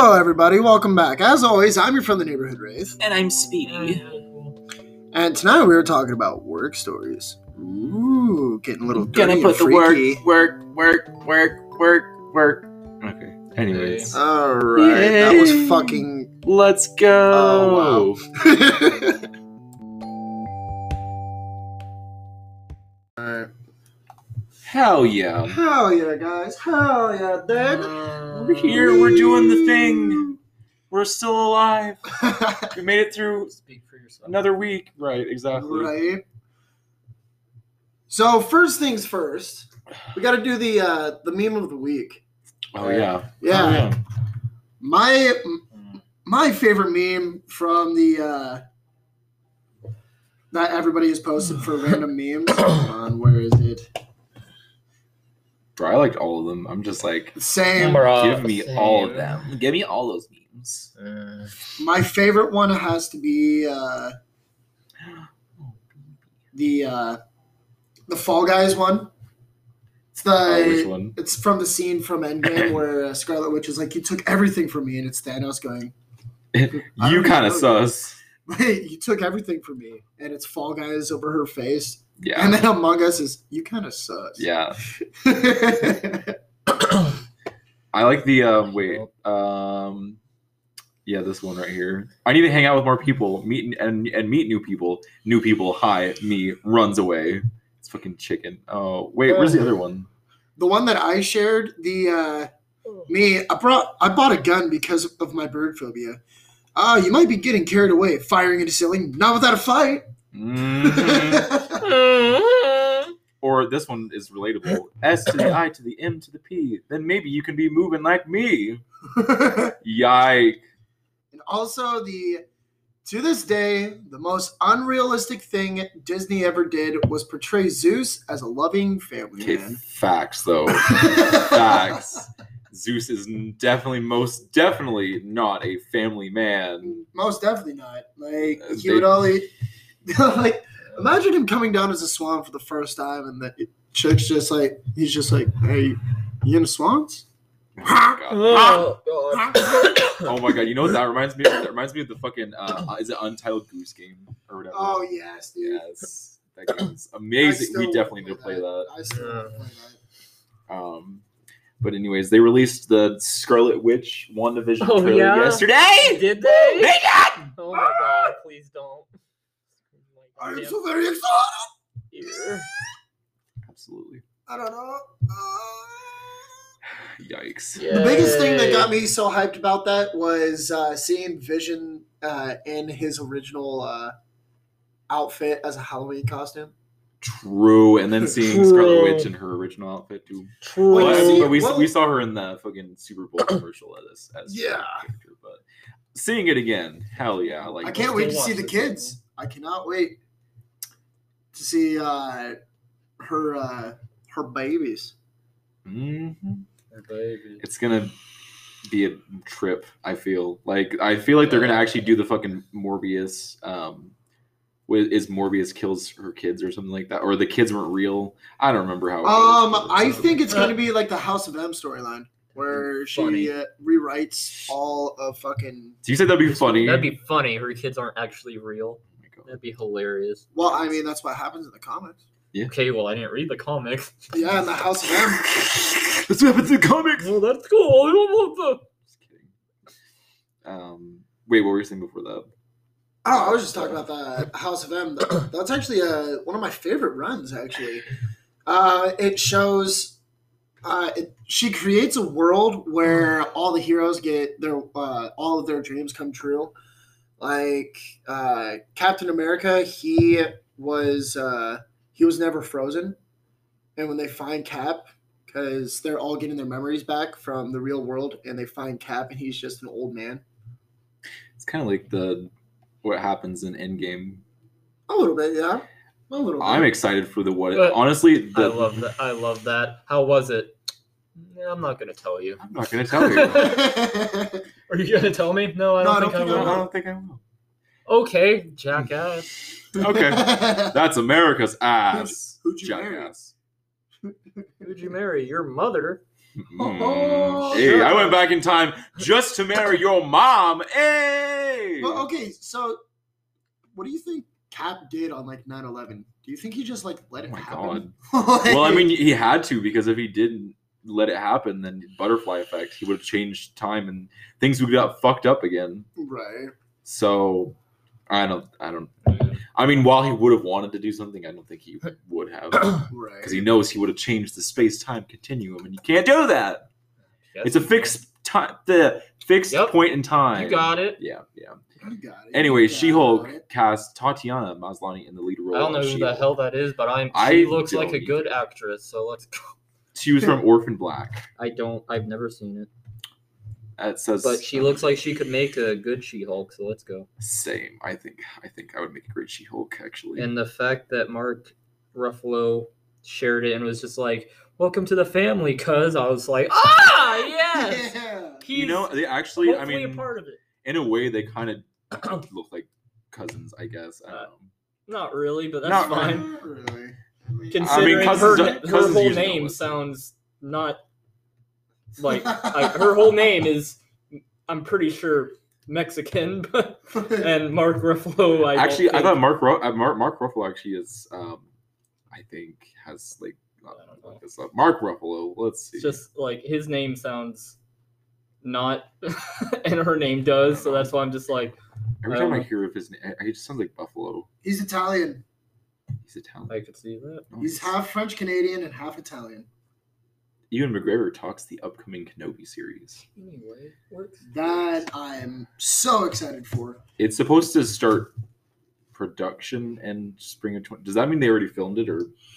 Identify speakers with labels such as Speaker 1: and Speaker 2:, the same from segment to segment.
Speaker 1: Hello, everybody. Welcome back. As always, I'm your friendly neighborhood Wraith.
Speaker 2: And I'm Speedy.
Speaker 1: And tonight we were talking about work stories. Ooh, getting a little
Speaker 2: Gonna
Speaker 1: dirty
Speaker 2: put
Speaker 1: and
Speaker 2: the
Speaker 1: freaky.
Speaker 2: work. Okay. Anyways.
Speaker 1: All right. That was
Speaker 2: Yay.
Speaker 1: fucking...
Speaker 2: Let's go.
Speaker 1: Oh, wow. All right.
Speaker 2: Hell yeah.
Speaker 1: Hell yeah, guys. Hell yeah, dude.
Speaker 2: We're here. We're doing the thing. We're still alive. We made it through
Speaker 3: Speak for yourself.
Speaker 2: another week. Right, exactly.
Speaker 1: Right. So, first things first, we got to do the meme of the week.
Speaker 2: Oh, yeah.
Speaker 1: Yeah. My favorite meme from the that everybody has posted for random memes. Hold on, where is it?
Speaker 2: Bro, I liked all of them. I'm just like,
Speaker 1: Same.
Speaker 2: give me all of them. Give me all those memes.
Speaker 1: My favorite one has to be the Fall Guys one. It's
Speaker 2: Which one?
Speaker 1: It's from the scene from Endgame where Scarlet Witch is like, "You took everything from me," and it's Thanos going,
Speaker 2: You kind of sus.
Speaker 1: "Wait, you took everything from me," and it's Fall Guys over her face.
Speaker 2: Yeah.
Speaker 1: And then Among Us is, "You kind of sus."
Speaker 2: Yeah. I like the yeah, this one right here. I need to hang out with more people, meet new people. New people, hi, me, runs away. It's fucking chicken. Oh, wait, where's the other one?
Speaker 1: The one that I shared, I bought a gun because of my bird phobia. You might be getting carried away, firing into ceiling, not without a fight.
Speaker 2: Mm-hmm. Or this one is relatable. S to the I to the M to the P. Then maybe you can be moving like me. Yike.
Speaker 1: And also to this day, the most unrealistic thing Disney ever did was portray Zeus as a loving family
Speaker 2: Okay,
Speaker 1: man.
Speaker 2: facts though. Facts. Zeus is most definitely not a family man.
Speaker 1: Most definitely not. Like, he would only... like, imagine him coming down as a swan for the first time, and the chick's just like... He's just like, "Hey, you into swans?"
Speaker 2: Oh my god, you know what that reminds me of? That reminds me of the fucking is it Untitled Goose Game or whatever?
Speaker 1: Oh yes, dude.
Speaker 2: Yes. That game's amazing. We definitely need to play that.
Speaker 1: I still want to play that.
Speaker 2: But anyways, they released the Scarlet Witch WandaVision trailer yesterday.
Speaker 3: Did they?
Speaker 2: They did!
Speaker 3: Oh my god, please don't.
Speaker 1: I am so very excited.
Speaker 3: Here.
Speaker 2: Absolutely.
Speaker 1: I don't know.
Speaker 2: Yikes.
Speaker 1: The biggest thing that got me so hyped about that was seeing Vision in his original outfit as a Halloween costume.
Speaker 2: True, and then seeing Scarlet Witch in her original outfit too.
Speaker 3: True.
Speaker 2: But we saw her in the fucking Super Bowl commercial as
Speaker 1: yeah.
Speaker 2: Character, but seeing it again, hell yeah! Like,
Speaker 1: I can't wait to see the kids. I cannot wait to see her babies.
Speaker 2: Mm-hmm.
Speaker 3: Her baby.
Speaker 2: It's gonna be a trip. I feel like they're gonna actually do the fucking Morbius. Is Morbius kills her kids or something like that, or the kids weren't real? I don't remember how. It goes,
Speaker 1: I think it's going to be like the House of M storyline where she rewrites all of fucking.
Speaker 2: So you said that'd be funny.
Speaker 3: That'd be funny. Her kids aren't actually real.
Speaker 2: Oh my god.
Speaker 3: That'd be hilarious.
Speaker 1: Well, I mean, that's what happens in the comics.
Speaker 2: Yeah.
Speaker 3: Okay, well, I didn't read the comics.
Speaker 1: Yeah, in the House of M.
Speaker 2: That's what happens in the comics.
Speaker 3: Oh, that's cool. I don't want that.
Speaker 2: Just kidding. Wait, what were you saying before that?
Speaker 1: Oh, I was just talking about the House of M. That's actually one of my favorite runs, actually. It shows... she creates a world where all the heroes get all of their dreams come true. Like, Captain America, he was never frozen. And when they find Cap, because they're all getting their memories back from the real world, and they find Cap, and he's just an old man.
Speaker 2: It's kind of like what happens in Endgame.
Speaker 1: A little bit, yeah. A little bit.
Speaker 2: I'm excited for
Speaker 3: Honestly, I love that. I love that. How was it? I'm not gonna tell you.
Speaker 2: I'm not gonna tell you.
Speaker 3: Are you gonna tell me? No, I don't think I will.
Speaker 2: I don't think I will.
Speaker 3: Okay, jackass.
Speaker 2: Okay, that's America's ass.
Speaker 1: Who'd you marry?
Speaker 2: Jackass.
Speaker 3: Who'd you marry? Your mother?
Speaker 1: Oh,
Speaker 2: Hey,
Speaker 3: sure.
Speaker 2: I went back in time just to marry your mom. Hey.
Speaker 1: Well, okay, so what do you think Cap did on like 9/11? Do you think he just like let
Speaker 2: Oh
Speaker 1: it
Speaker 2: my
Speaker 1: happen?
Speaker 2: god. Well, I mean, he had to, because if he didn't let it happen, then butterfly effect, he would have changed time and things would got fucked up again.
Speaker 1: Right.
Speaker 2: So I don't. I mean, while he would have wanted to do something, I don't think he would have,
Speaker 1: Right.
Speaker 2: because he knows he would have changed the space-time continuum, and you can't do that.
Speaker 3: Yes,
Speaker 2: It's a fixed time, the fixed
Speaker 3: Yep.
Speaker 2: point in time.
Speaker 3: You got it.
Speaker 2: Yeah.
Speaker 1: You got it.
Speaker 2: Anyway,
Speaker 1: You got
Speaker 2: She-Hulk
Speaker 1: it.
Speaker 2: cast Tatiana Maslany in the lead role.
Speaker 3: I don't know
Speaker 2: of
Speaker 3: who the
Speaker 2: She-Hulk.
Speaker 3: hell that is, but she
Speaker 2: I
Speaker 3: looks like a
Speaker 2: don't
Speaker 3: good
Speaker 2: either.
Speaker 3: actress. So let's go.
Speaker 2: She was from Orphan Black.
Speaker 3: I've never seen it,
Speaker 2: It says,
Speaker 3: but she looks like she could make a good She-Hulk. So let's go.
Speaker 2: same. I think I would make a great She-Hulk, actually.
Speaker 3: And the fact that Mark Ruffalo shared it and was just like, "Welcome to the family," cuz I was like, "Ah, yes."
Speaker 1: Yeah.
Speaker 3: He's
Speaker 2: you know, they actually, I
Speaker 3: hopefully
Speaker 2: mean,
Speaker 3: a part of it.
Speaker 2: in a way, they kind of look like cousins, I guess. I don't know.
Speaker 3: Not really, but that's
Speaker 2: Not
Speaker 3: fine.
Speaker 1: Not really. I mean,
Speaker 3: Considering
Speaker 2: cousins
Speaker 3: her,
Speaker 2: don't-
Speaker 3: her
Speaker 2: cousins
Speaker 3: whole
Speaker 2: usually don't
Speaker 3: name
Speaker 2: listen.
Speaker 3: sounds not like her whole name is, I'm pretty sure, Mexican, but and Mark Ruffalo.
Speaker 2: Actually, I
Speaker 3: don't
Speaker 2: thought
Speaker 3: think-
Speaker 2: Mark Ruffalo actually is, I think, has like,
Speaker 3: I don't know.
Speaker 2: look this up. Mark Ruffalo. Let's see.
Speaker 3: It's just like his name sounds not, and her name does, so that's why I'm just like,
Speaker 2: Every
Speaker 3: I
Speaker 2: time
Speaker 3: don't
Speaker 2: I
Speaker 3: know.
Speaker 2: hear of his name, he just sounds like Buffalo.
Speaker 1: He's Italian.
Speaker 2: He's Italian.
Speaker 3: I could see that.
Speaker 2: No,
Speaker 1: He's half French Canadian and half Italian.
Speaker 2: Ewan McGregor talks the upcoming Kenobi series.
Speaker 3: Anyway, works.
Speaker 1: That I'm so excited for.
Speaker 2: It's supposed to start production in spring of 20. Does that mean they already filmed it, or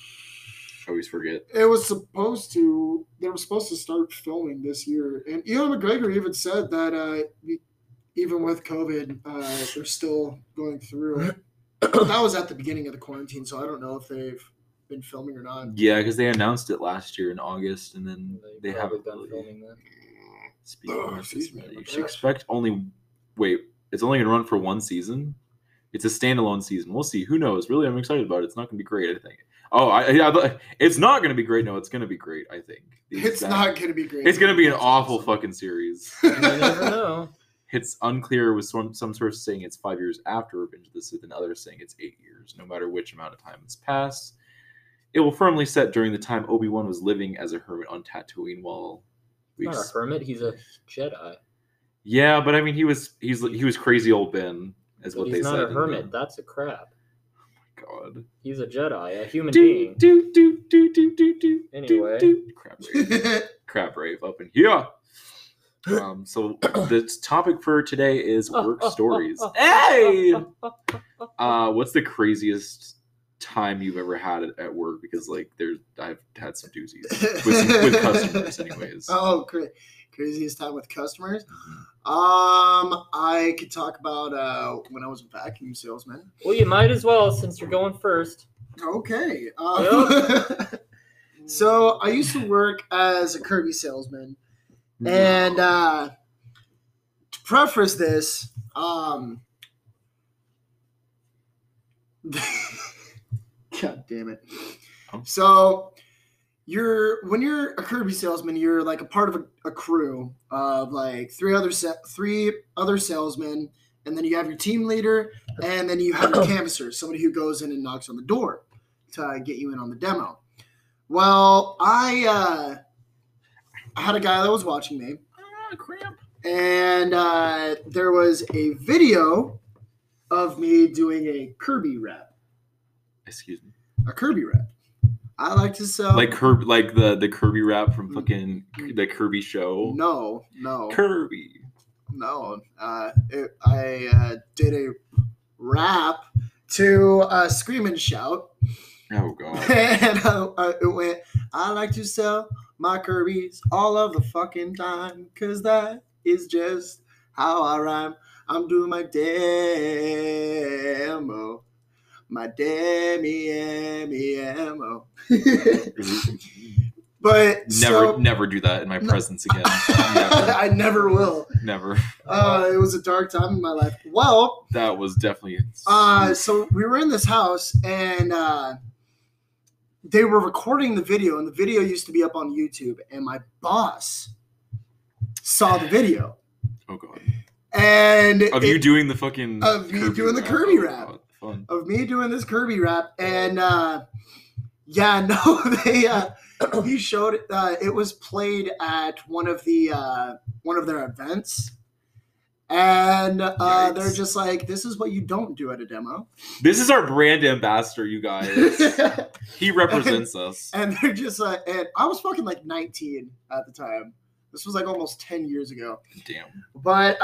Speaker 2: I always forget?
Speaker 1: It was supposed to. They were supposed to start filming this year, and Ewan McGregor even said that even with COVID, they're still going through. That was at the beginning of the quarantine, so I don't know if they've been filming or not.
Speaker 2: Yeah, because they announced it last year in August, and then they
Speaker 3: probably
Speaker 2: haven't
Speaker 3: done
Speaker 2: really.
Speaker 3: filming that.
Speaker 2: Speaking
Speaker 1: Oh,
Speaker 2: of
Speaker 1: excuse
Speaker 2: this,
Speaker 1: me,
Speaker 2: you
Speaker 1: my
Speaker 2: should
Speaker 1: gosh.
Speaker 2: expect only. Wait, it's only going to run for one season. It's a standalone season. We'll see. Who knows? Really, I'm excited about it. It's not going to be great, I think. Oh, it's not going to be great. No, it's going to be great, I think.
Speaker 1: It's not going to be great.
Speaker 2: It's going to be an awful fucking series.
Speaker 3: You never know.
Speaker 2: It's unclear, with some sources saying it's 5 years after Revenge of the Sith and others saying it's 8 years. No matter which amount of time has passed, it will firmly set during the time Obi-Wan was living as a hermit on Tatooine while we
Speaker 3: Not a hermit. He's a Jedi.
Speaker 2: Yeah, but I mean, he was crazy old Ben, is
Speaker 3: But
Speaker 2: what
Speaker 3: he's
Speaker 2: they
Speaker 3: not
Speaker 2: said.
Speaker 3: a hermit. That's a crab.
Speaker 2: God.
Speaker 3: He's a Jedi, a human
Speaker 2: Do,
Speaker 3: being.
Speaker 2: do, do, do, do, do, do,
Speaker 3: Anyway.
Speaker 2: do. Crab rave up in here. So the topic for today is work stories. Hey, what's the craziest time you've ever had at work? Because like I've had some doozies with customers, anyways.
Speaker 1: Oh, craziest time with customers. I could talk about when I was a vacuum salesman.
Speaker 3: Well, you might as well since you're going first.
Speaker 1: Okay. So I used to work as a Kirby salesman, and to preface this, God damn it. So when you're a Kirby salesman, you're like a part of a crew of like three other salesmen, and then you have your team leader, and then you have your canvasser, somebody who goes in and knocks on the door to get you in on the demo. Well, I had a guy that was watching me, and there was a video of me doing a Kirby rap.
Speaker 2: Excuse me.
Speaker 1: A Kirby rap. I like to sell
Speaker 2: Like the Kirby rap from fucking the Kirby show.
Speaker 1: No.
Speaker 2: Kirby.
Speaker 1: No. I did a rap to Scream and Shout.
Speaker 2: Oh god.
Speaker 1: And it went, I like to sell my Kirby's all of the fucking time, because that is just how I rhyme. I'm doing my demo. My demo. But
Speaker 2: Never do that in my presence again.
Speaker 1: I never will.
Speaker 2: Never.
Speaker 1: It was a dark time in my life. Well,
Speaker 2: That was definitely.
Speaker 1: so we were in this house, and they were recording the video, and the video used to be up on YouTube, and my boss saw the video.
Speaker 2: Oh god.
Speaker 1: And
Speaker 2: You doing the fucking
Speaker 1: of me
Speaker 2: Kirby
Speaker 1: doing the
Speaker 2: rap.
Speaker 1: Kirby
Speaker 2: Oh,
Speaker 1: rap.
Speaker 2: God, fun.
Speaker 1: Of me doing this Kirby rap, and they he showed it. It was played at one of their events, and
Speaker 2: Yikes.
Speaker 1: they're just like, "This is what you don't do at a demo."
Speaker 2: This is our brand ambassador, you guys. He represents us.
Speaker 1: And they're just and I was fucking like 19 at the time. This was like almost 10 years ago.
Speaker 2: Damn.
Speaker 1: But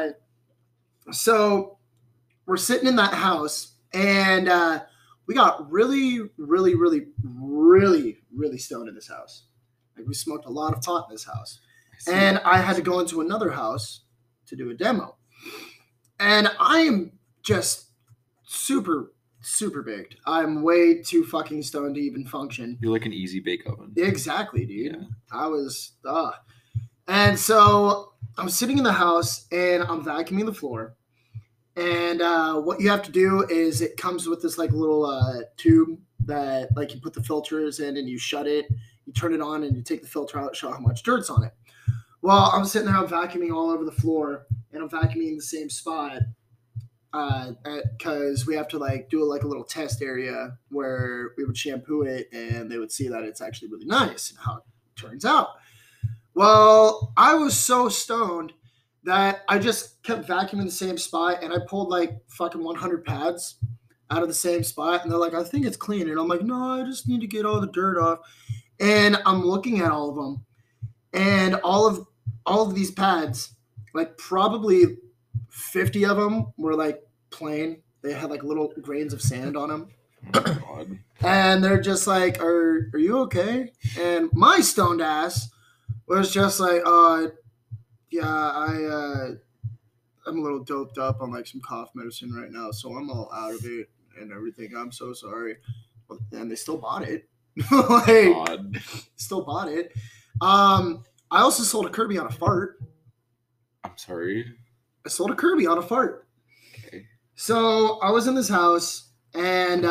Speaker 1: so we're sitting in that house, and we got really, really, really, really, really stoned in this house. Like, we smoked a lot of pot in this house. And I had to go into another house to do a demo. And I am just super, super baked. I'm way too fucking stoned to even function.
Speaker 2: You're like an easy bake oven.
Speaker 1: Exactly, dude.
Speaker 2: Yeah.
Speaker 1: I was, And so I'm sitting in the house, and I'm vacuuming the floor. And what you have to do is, it comes with this like little tube that like you put the filters in, and you shut it, you turn it on, and you take the filter out, show how much dirt's on it. Well, I'm sitting there, I'm vacuuming all over the floor, and I'm vacuuming in the same spot because we have to like do like a little test area where we would shampoo it, and they would see that it's actually really nice and how it turns out. Well, I was so stoned that I just kept vacuuming the same spot, and I pulled like fucking 100 pads out of the same spot, and they're like, "I think it's clean," and I'm like, "No, I just need to get all the dirt off." And I'm looking at all of them, and all of these pads, like probably 50 of them were like plain. They had like little grains of sand on them.
Speaker 2: Oh my god.
Speaker 1: And they're just like, are you okay? And my stoned ass was just like, yeah, I'm a little doped up on like some cough medicine right now, so I'm all out of it and everything. I'm so sorry. And they still bought it. Like,
Speaker 2: God.
Speaker 1: still bought it. I also sold a Kirby on a fart.
Speaker 2: I'm sorry.
Speaker 1: I sold a Kirby on a fart.
Speaker 2: Okay.
Speaker 1: So I was in this house, and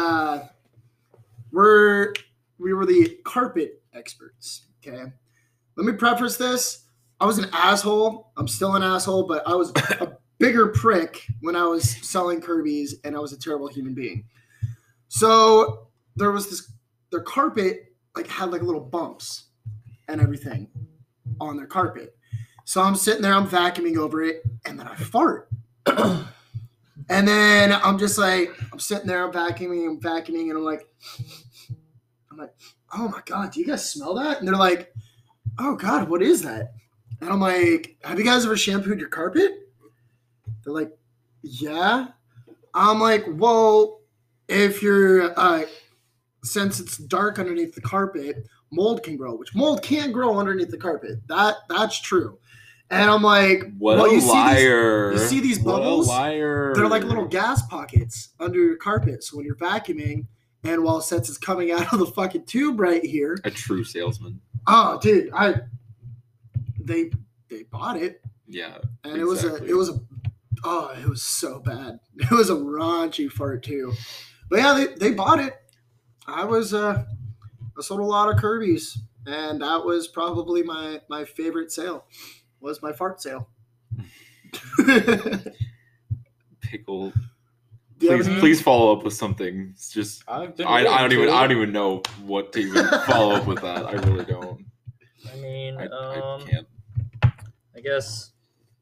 Speaker 1: we were the carpet experts. Okay. Let me preface this. I was an asshole. I'm still an asshole, but I was a bigger prick when I was selling Kirby's, and I was a terrible human being. So there was their carpet like had like little bumps and everything on their carpet. So I'm sitting there, I'm vacuuming over it, and then I fart. And then I'm just like, I'm sitting there, I'm vacuuming, and I'm like, oh my God, do you guys smell that? And they're like, oh God, what is that? And I'm like, have you guys ever shampooed your carpet? They're like, yeah. I'm like, well, if you're, since it's dark underneath the carpet, mold can grow, which mold can grow underneath the carpet. That's true. And I'm like,
Speaker 2: what
Speaker 1: well,
Speaker 2: a
Speaker 1: you
Speaker 2: liar.
Speaker 1: See these bubbles?
Speaker 2: What a liar.
Speaker 1: They're like little gas pockets under your carpet. So when you're vacuuming, and while since it's coming out of the fucking tube right here.
Speaker 2: A true salesman.
Speaker 1: Oh, dude, they bought it.
Speaker 2: Yeah.
Speaker 1: And
Speaker 2: exactly.
Speaker 1: it was so bad. It was a raunchy fart too. But yeah, they bought it. I sold a lot of Kirby's, and that was probably my favorite sale. Was my fart sale.
Speaker 2: Pickle.
Speaker 1: Yeah,
Speaker 2: Please follow up with something. It's just I don't even know what to even follow up with that. I really don't.
Speaker 3: I mean,
Speaker 2: I can't.
Speaker 3: I guess.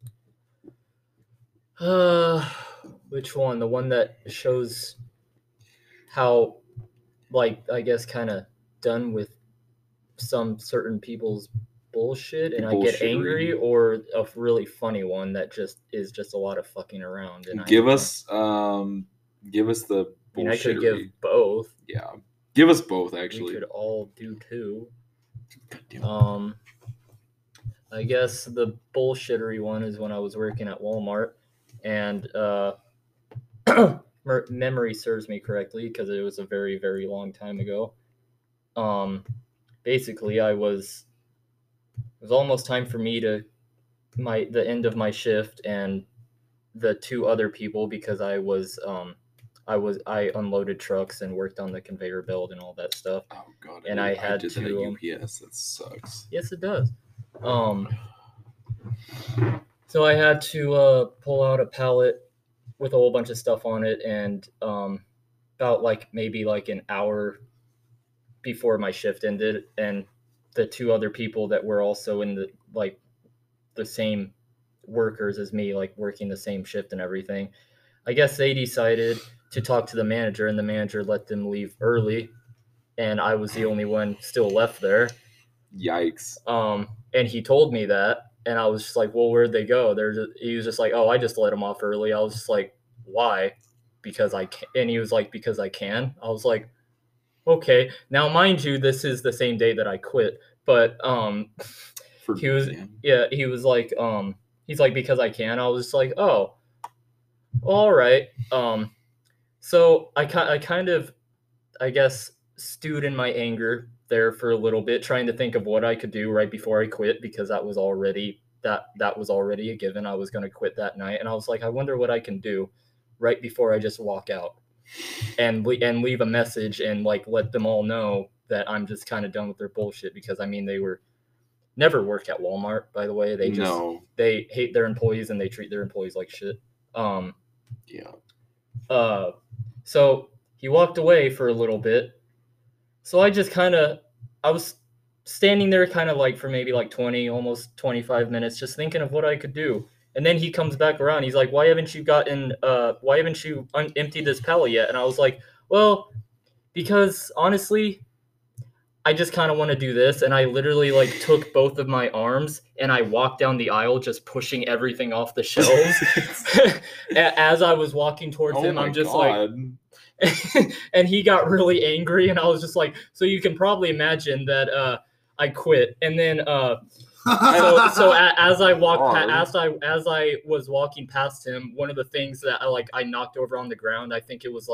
Speaker 3: Which one? The one that shows how, like, I guess, kind of done with some certain people's bullshit, and I get angry, or a really funny one that is just a lot of fucking around. And
Speaker 2: give us the bullshittery.
Speaker 3: I mean, I could give both.
Speaker 2: Yeah, give us both. Actually,
Speaker 3: we could all do two.
Speaker 2: God
Speaker 3: I guess the bullshittery one is when I was working at Walmart, and memory serves me correctly because it was a very, very long time ago. Basically, it was almost time for me to the end of my shift, and the two other people, because I I unloaded trucks and worked on the conveyor belt and all that stuff.
Speaker 2: Oh god.
Speaker 3: And I had
Speaker 2: did that
Speaker 3: to,
Speaker 2: at UPS. That sucks.
Speaker 3: Yes, it does. So I had to pull out a pallet with a whole bunch of stuff on it, and about maybe an hour before my shift ended, and the two other people that were also in the same workers as me, working the same shift and everything, I guess they decided to talk to the manager, and the manager let them leave early, and I was the only one still left there.
Speaker 2: Yikes.
Speaker 3: And he told me that, and I was just like, well, where'd they go? He was just like, oh, I just let them off early. I was just like, why? Because I can. And he was like, because I can. I was like, okay. Now, mind you, this is the same day that I quit, but he was like, he's like, because I can. I was just like, oh, all right. So I kind of, I guess, stewed in my anger there for a little bit, trying to think of what I could do right before I quit, because that was already a given. I was going to quit that night, and I was like, I wonder what I can do right before I just walk out and leave a message and let them all know that I'm just kind of done with their bullshit, because I mean, they were never work at Walmart, by the way. They hate their employees and they treat their employees like shit. So he walked away for a little bit. So I just I was standing there for maybe 20, almost 25 minutes, just thinking of what I could do. And then he comes back around. He's like, why haven't you emptied this pallet yet? And I was like, well, because honestly, I just kind of want to do this. And I literally took both of my arms and I walked down the aisle, just pushing everything off the shelves. As I was walking towards him, I'm just and he got really angry, and I was just like, so you can probably imagine that I quit. And then so as I walked as I was walking past him, one of the things that I knocked over on the ground, I think it was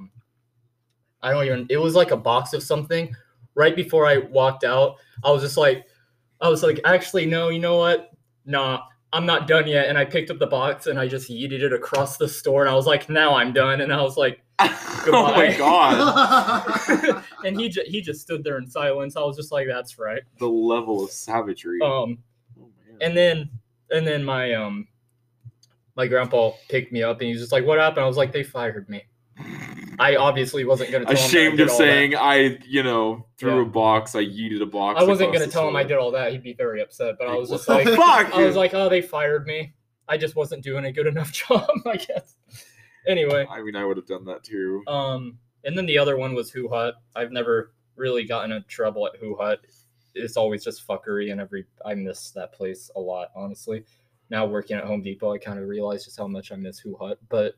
Speaker 3: it was a box of something. Right before I walked out, I was like, actually, no, you know what? Nah, I'm not done yet. And I picked up the box and I just yeeted it across the store. And I was like, now I'm done. And I was like, goodbye.
Speaker 2: Oh my god.
Speaker 3: And he just stood there in silence. I was just like, that's right.
Speaker 2: The level of savagery.
Speaker 3: And then my my grandpa picked me up and he's just like, what happened? I was like, they fired me. I obviously wasn't going to tell him.
Speaker 2: Ashamed of saying threw a box, I yeeted a box.
Speaker 3: I wasn't going to tell him I did all that. He'd be very upset. But I was just like,
Speaker 2: fuck?
Speaker 3: I was like, oh, they fired me. I just wasn't doing a good enough job, I guess. Anyway.
Speaker 2: I mean, I would have done that too.
Speaker 3: And then the other one was Who Hut. I've never really gotten in trouble at Who Hut. It's always just fuckery, and I miss that place a lot, honestly. Now working at Home Depot, I kind of realized just how much I miss Who Hut. But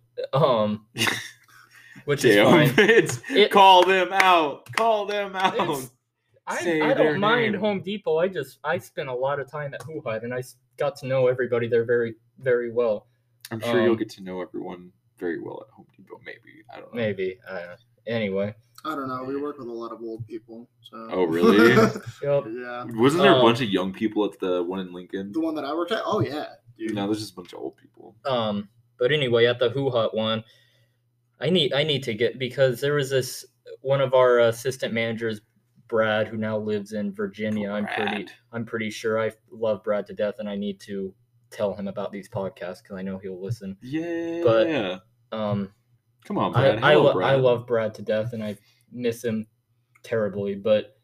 Speaker 3: which is fine.
Speaker 2: Call them out. Call them out.
Speaker 3: I don't mind Home Depot. I spent a lot of time at Who Hut, and I got to know everybody there very, very well.
Speaker 2: I'm sure you'll get to know everyone very well at Home Depot. Maybe. I don't know.
Speaker 3: Maybe. Anyway.
Speaker 1: I don't know. We work with a lot of old people. So.
Speaker 2: Oh, really?
Speaker 3: Yep.
Speaker 1: Yeah.
Speaker 2: Wasn't there a bunch of young people at the one in Lincoln?
Speaker 1: The one that I worked at? Oh, yeah. Dude.
Speaker 2: No, there's just a bunch of old people.
Speaker 3: But anyway, at the Who Hut one, I need to get, because there was this one of our assistant managers, Brad, who now lives in Virginia. I'm pretty sure I love Brad to death, and I need to tell him about these podcasts because I know he'll listen.
Speaker 2: Yeah.
Speaker 3: But
Speaker 2: come on, Brad.
Speaker 3: I love Brad to death, and I miss him terribly. But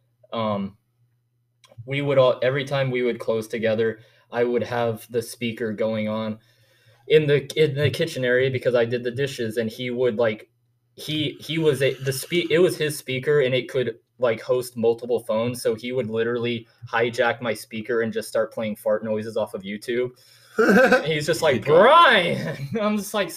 Speaker 3: we would every time we would close together, I would have the speaker going on in the kitchen area because I did the dishes, and he would it was his speaker, and it could host multiple phones, so he would literally hijack my speaker and just start playing fart noises off of YouTube. And he's just like, Brian. I'm just like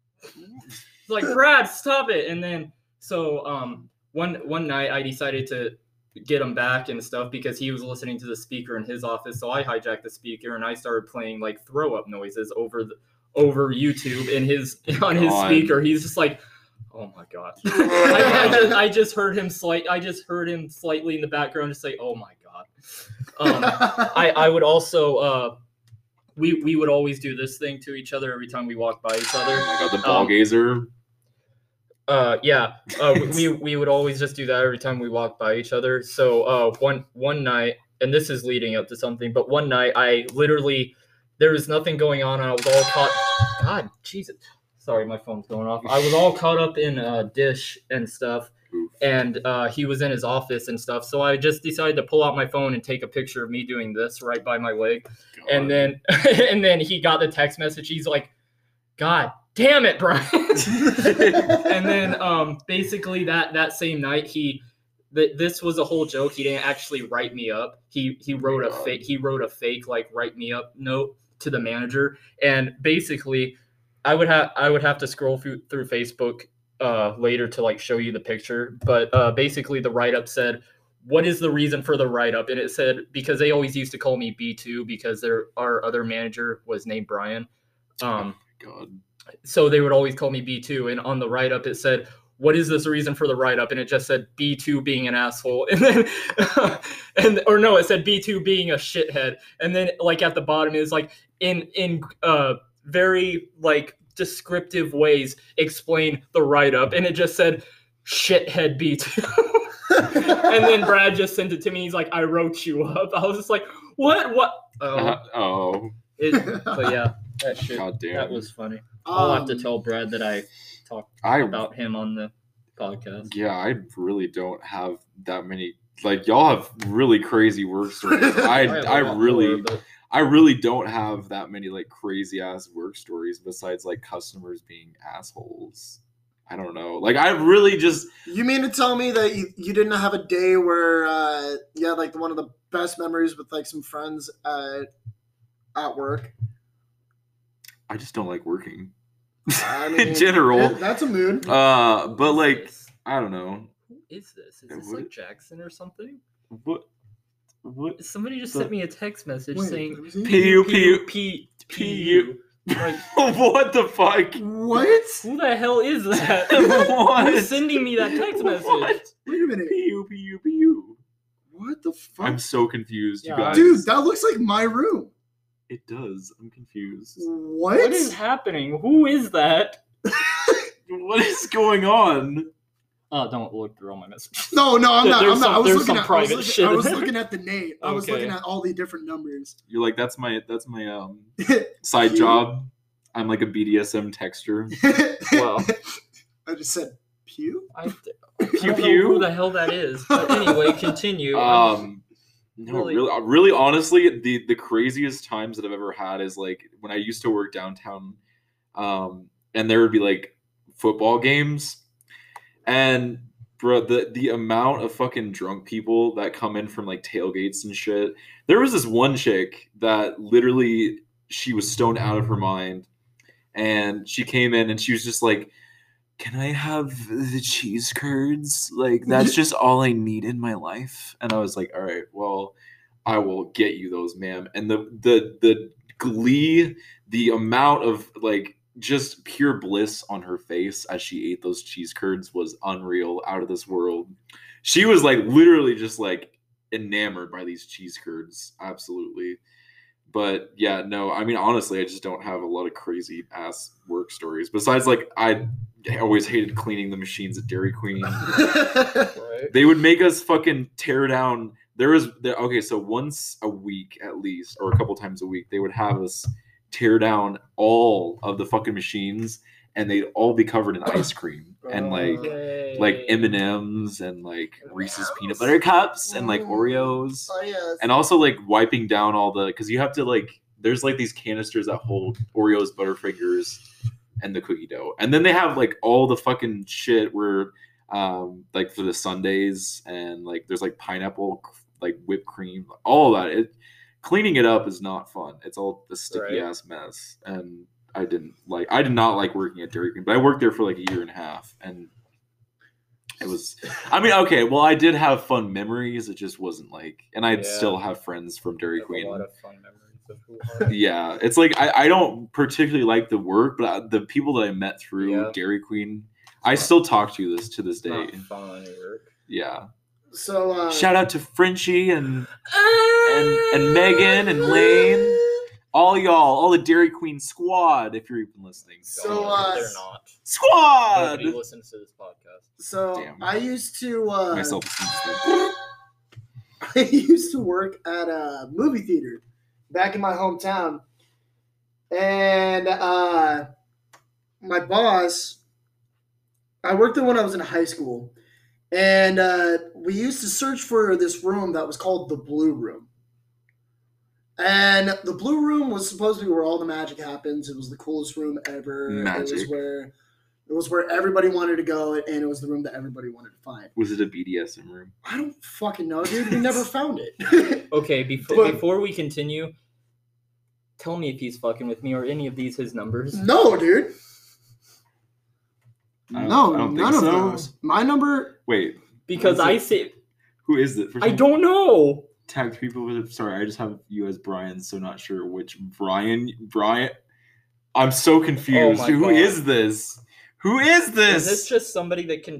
Speaker 3: Brad, stop it. And then so one night I decided to get him back and stuff because he was listening to the speaker in his office, so I hijacked the speaker and I started playing throw up noises over YouTube on his speaker. He's just like, oh my god. I just heard him slightly in the background just say, oh my god. I would also we would always do this thing to each other every time we walked by each other.
Speaker 2: I got the ball gazer.
Speaker 3: Yeah. We would always just do that every time we walked by each other. So one night, and this is leading up to something, but one night I literally there was nothing going on, and I was all caught. God, Jesus. Sorry, my phone's going off. I was all caught up in Dish and stuff, and he was in his office and stuff. So I just decided to pull out my phone and take a picture of me doing this right by my leg.
Speaker 2: God.
Speaker 3: And then and then he got the text message. He's like, "God damn it, Brian." And then basically that same night this was a whole joke. He didn't actually write me up. He wrote a fake like write me up note to the manager, and basically I would have to scroll through Facebook later to like show you the picture, but basically the write up said, "What is the reason for the write up?" And it said, because they always used to call me B2 because our other manager was named Brian.
Speaker 2: God.
Speaker 3: So they would always call me B2, and on the write up it said, "What is this reason for the write up?" And it just said B2 being an asshole, and then it said B2 being a shithead, and then like at the bottom is like in very like descriptive ways explain the write up, and it just said shithead B2. And then Brad just sent it to me. He's like, "I wrote you up." I was just like, what
Speaker 2: Oh.
Speaker 3: But yeah, that shit.
Speaker 2: God damn.
Speaker 3: That was funny. I'll have to tell Brad that I talked about him on the podcast.
Speaker 2: Yeah, I really don't have that many. Like, y'all have really crazy work stories. I really don't have that many like crazy ass work stories besides like customers being assholes. I don't know. Like, I really just.
Speaker 1: You mean to tell me that you didn't have a day where you had like one of the best memories with like some friends at work?
Speaker 2: I just don't like working.
Speaker 1: I mean,
Speaker 2: in general.
Speaker 1: That's a mood.
Speaker 2: But like, I don't know.
Speaker 3: Who is this? Is this like Jackson or something?
Speaker 2: What?
Speaker 3: Somebody just sent me a text message saying
Speaker 2: P-U. Like, what the fuck?
Speaker 1: What?
Speaker 3: Who the hell is that?
Speaker 2: What?
Speaker 3: Who's sending me that text message?
Speaker 2: What?
Speaker 1: Wait a minute.
Speaker 2: P-U.
Speaker 1: What the fuck?
Speaker 2: I'm so confused, you
Speaker 3: Yeah,
Speaker 2: guys.
Speaker 1: Dude, that looks like my room.
Speaker 2: It does. I'm confused.
Speaker 1: What?
Speaker 3: What is happening? Who is that?
Speaker 2: What is going on?
Speaker 3: Oh, don't look through all my messages.
Speaker 1: No, I'm not.
Speaker 3: There's
Speaker 1: I was
Speaker 3: there's
Speaker 1: looking
Speaker 3: some
Speaker 1: at
Speaker 3: private shit
Speaker 1: I
Speaker 3: in
Speaker 1: was
Speaker 3: there.
Speaker 1: looking at the name. I was
Speaker 3: Okay.
Speaker 1: looking at all the different numbers.
Speaker 2: You're like, that's my side job. I'm like a BDSM texter.
Speaker 3: Well,
Speaker 1: I just said pew.
Speaker 3: I
Speaker 2: Pew
Speaker 3: don't know
Speaker 2: pew.
Speaker 3: who the hell that is. But anyway, continue.
Speaker 2: No, really, honestly, the craziest times that I've ever had is like when I used to work downtown, and there would be like football games, and bro, the amount of fucking drunk people that come in from like tailgates and shit. There was this one chick that literally she was stoned out of her mind, and she came in and she was just like, "Can I have the cheese curds? Like, that's just all I need in my life." And I was like, "All right, well, I will get you those, ma'am." And the glee, the amount of like just pure bliss on her face as she ate those cheese curds was unreal, out of this world. She was like literally just like enamored by these cheese curds, absolutely. But yeah, no, I mean, honestly, I just don't have a lot of crazy ass work stories. Besides, like, I always hated cleaning the machines at Dairy Queen.
Speaker 3: Right.
Speaker 2: They would make us fucking tear down. Okay, so once a week at least, or a couple times a week, they would have us tear down all of the fucking machines, and they'd all be covered in ice cream and like M&Ms and like Reese's peanut butter cups and like Oreos.
Speaker 1: Oh yes.
Speaker 2: And also like wiping down all the, because you have to like, there's like these canisters that hold Oreos, Butterfingers, and the cookie dough. And then they have like all the fucking shit where like for the sundaes, and like there's like pineapple, like whipped cream, all that. Cleaning it up is not fun. It's all a sticky ass mess. And I did not like working at Dairy Queen, but I worked there for like a year and a half, and it was, I mean, okay, well, I did have fun memories. It just wasn't like, and I'd still have friends from Dairy Queen.
Speaker 3: A lot of fun memories of who
Speaker 2: Yeah, it's like I don't particularly like the work, but the people that I met through Dairy Queen, I still talk to this day.
Speaker 3: Not fun work.
Speaker 2: Yeah.
Speaker 1: So
Speaker 2: shout out to Frenchie and Megan and Lane. All y'all, all the Dairy Queen squad, if you're even listening.
Speaker 1: So,
Speaker 3: they're not.
Speaker 2: Squad!
Speaker 3: Nobody listens to this podcast.
Speaker 1: So
Speaker 2: Damn.
Speaker 1: I used to
Speaker 2: Myself. I
Speaker 1: I used to work at a movie theater back in my hometown, and my boss. I worked there when I was in high school, and we used to search for this room that was called the Blue Room. And the Blue Room was supposed to be where all the magic happens. It was the coolest room ever.
Speaker 2: Magic.
Speaker 1: It was where everybody wanted to go, and it was the room that everybody wanted to find.
Speaker 2: Was it a BDSM room?
Speaker 1: I don't fucking know, dude. We never found it.
Speaker 3: Okay, before we continue, tell me if he's fucking with me or any of these his numbers.
Speaker 1: No, dude.
Speaker 2: I
Speaker 1: No,
Speaker 2: don't think
Speaker 1: none of
Speaker 2: so.
Speaker 1: those. My number.
Speaker 2: Wait,
Speaker 3: Because I say
Speaker 2: who is it?
Speaker 3: I don't know.
Speaker 2: Tagged people with it. Sorry, I just have you as Brian, so not sure which Brian. Brian. I'm so confused.
Speaker 3: Oh my
Speaker 2: Who
Speaker 3: God.
Speaker 2: is this? Who is this?
Speaker 3: Is this just somebody that can?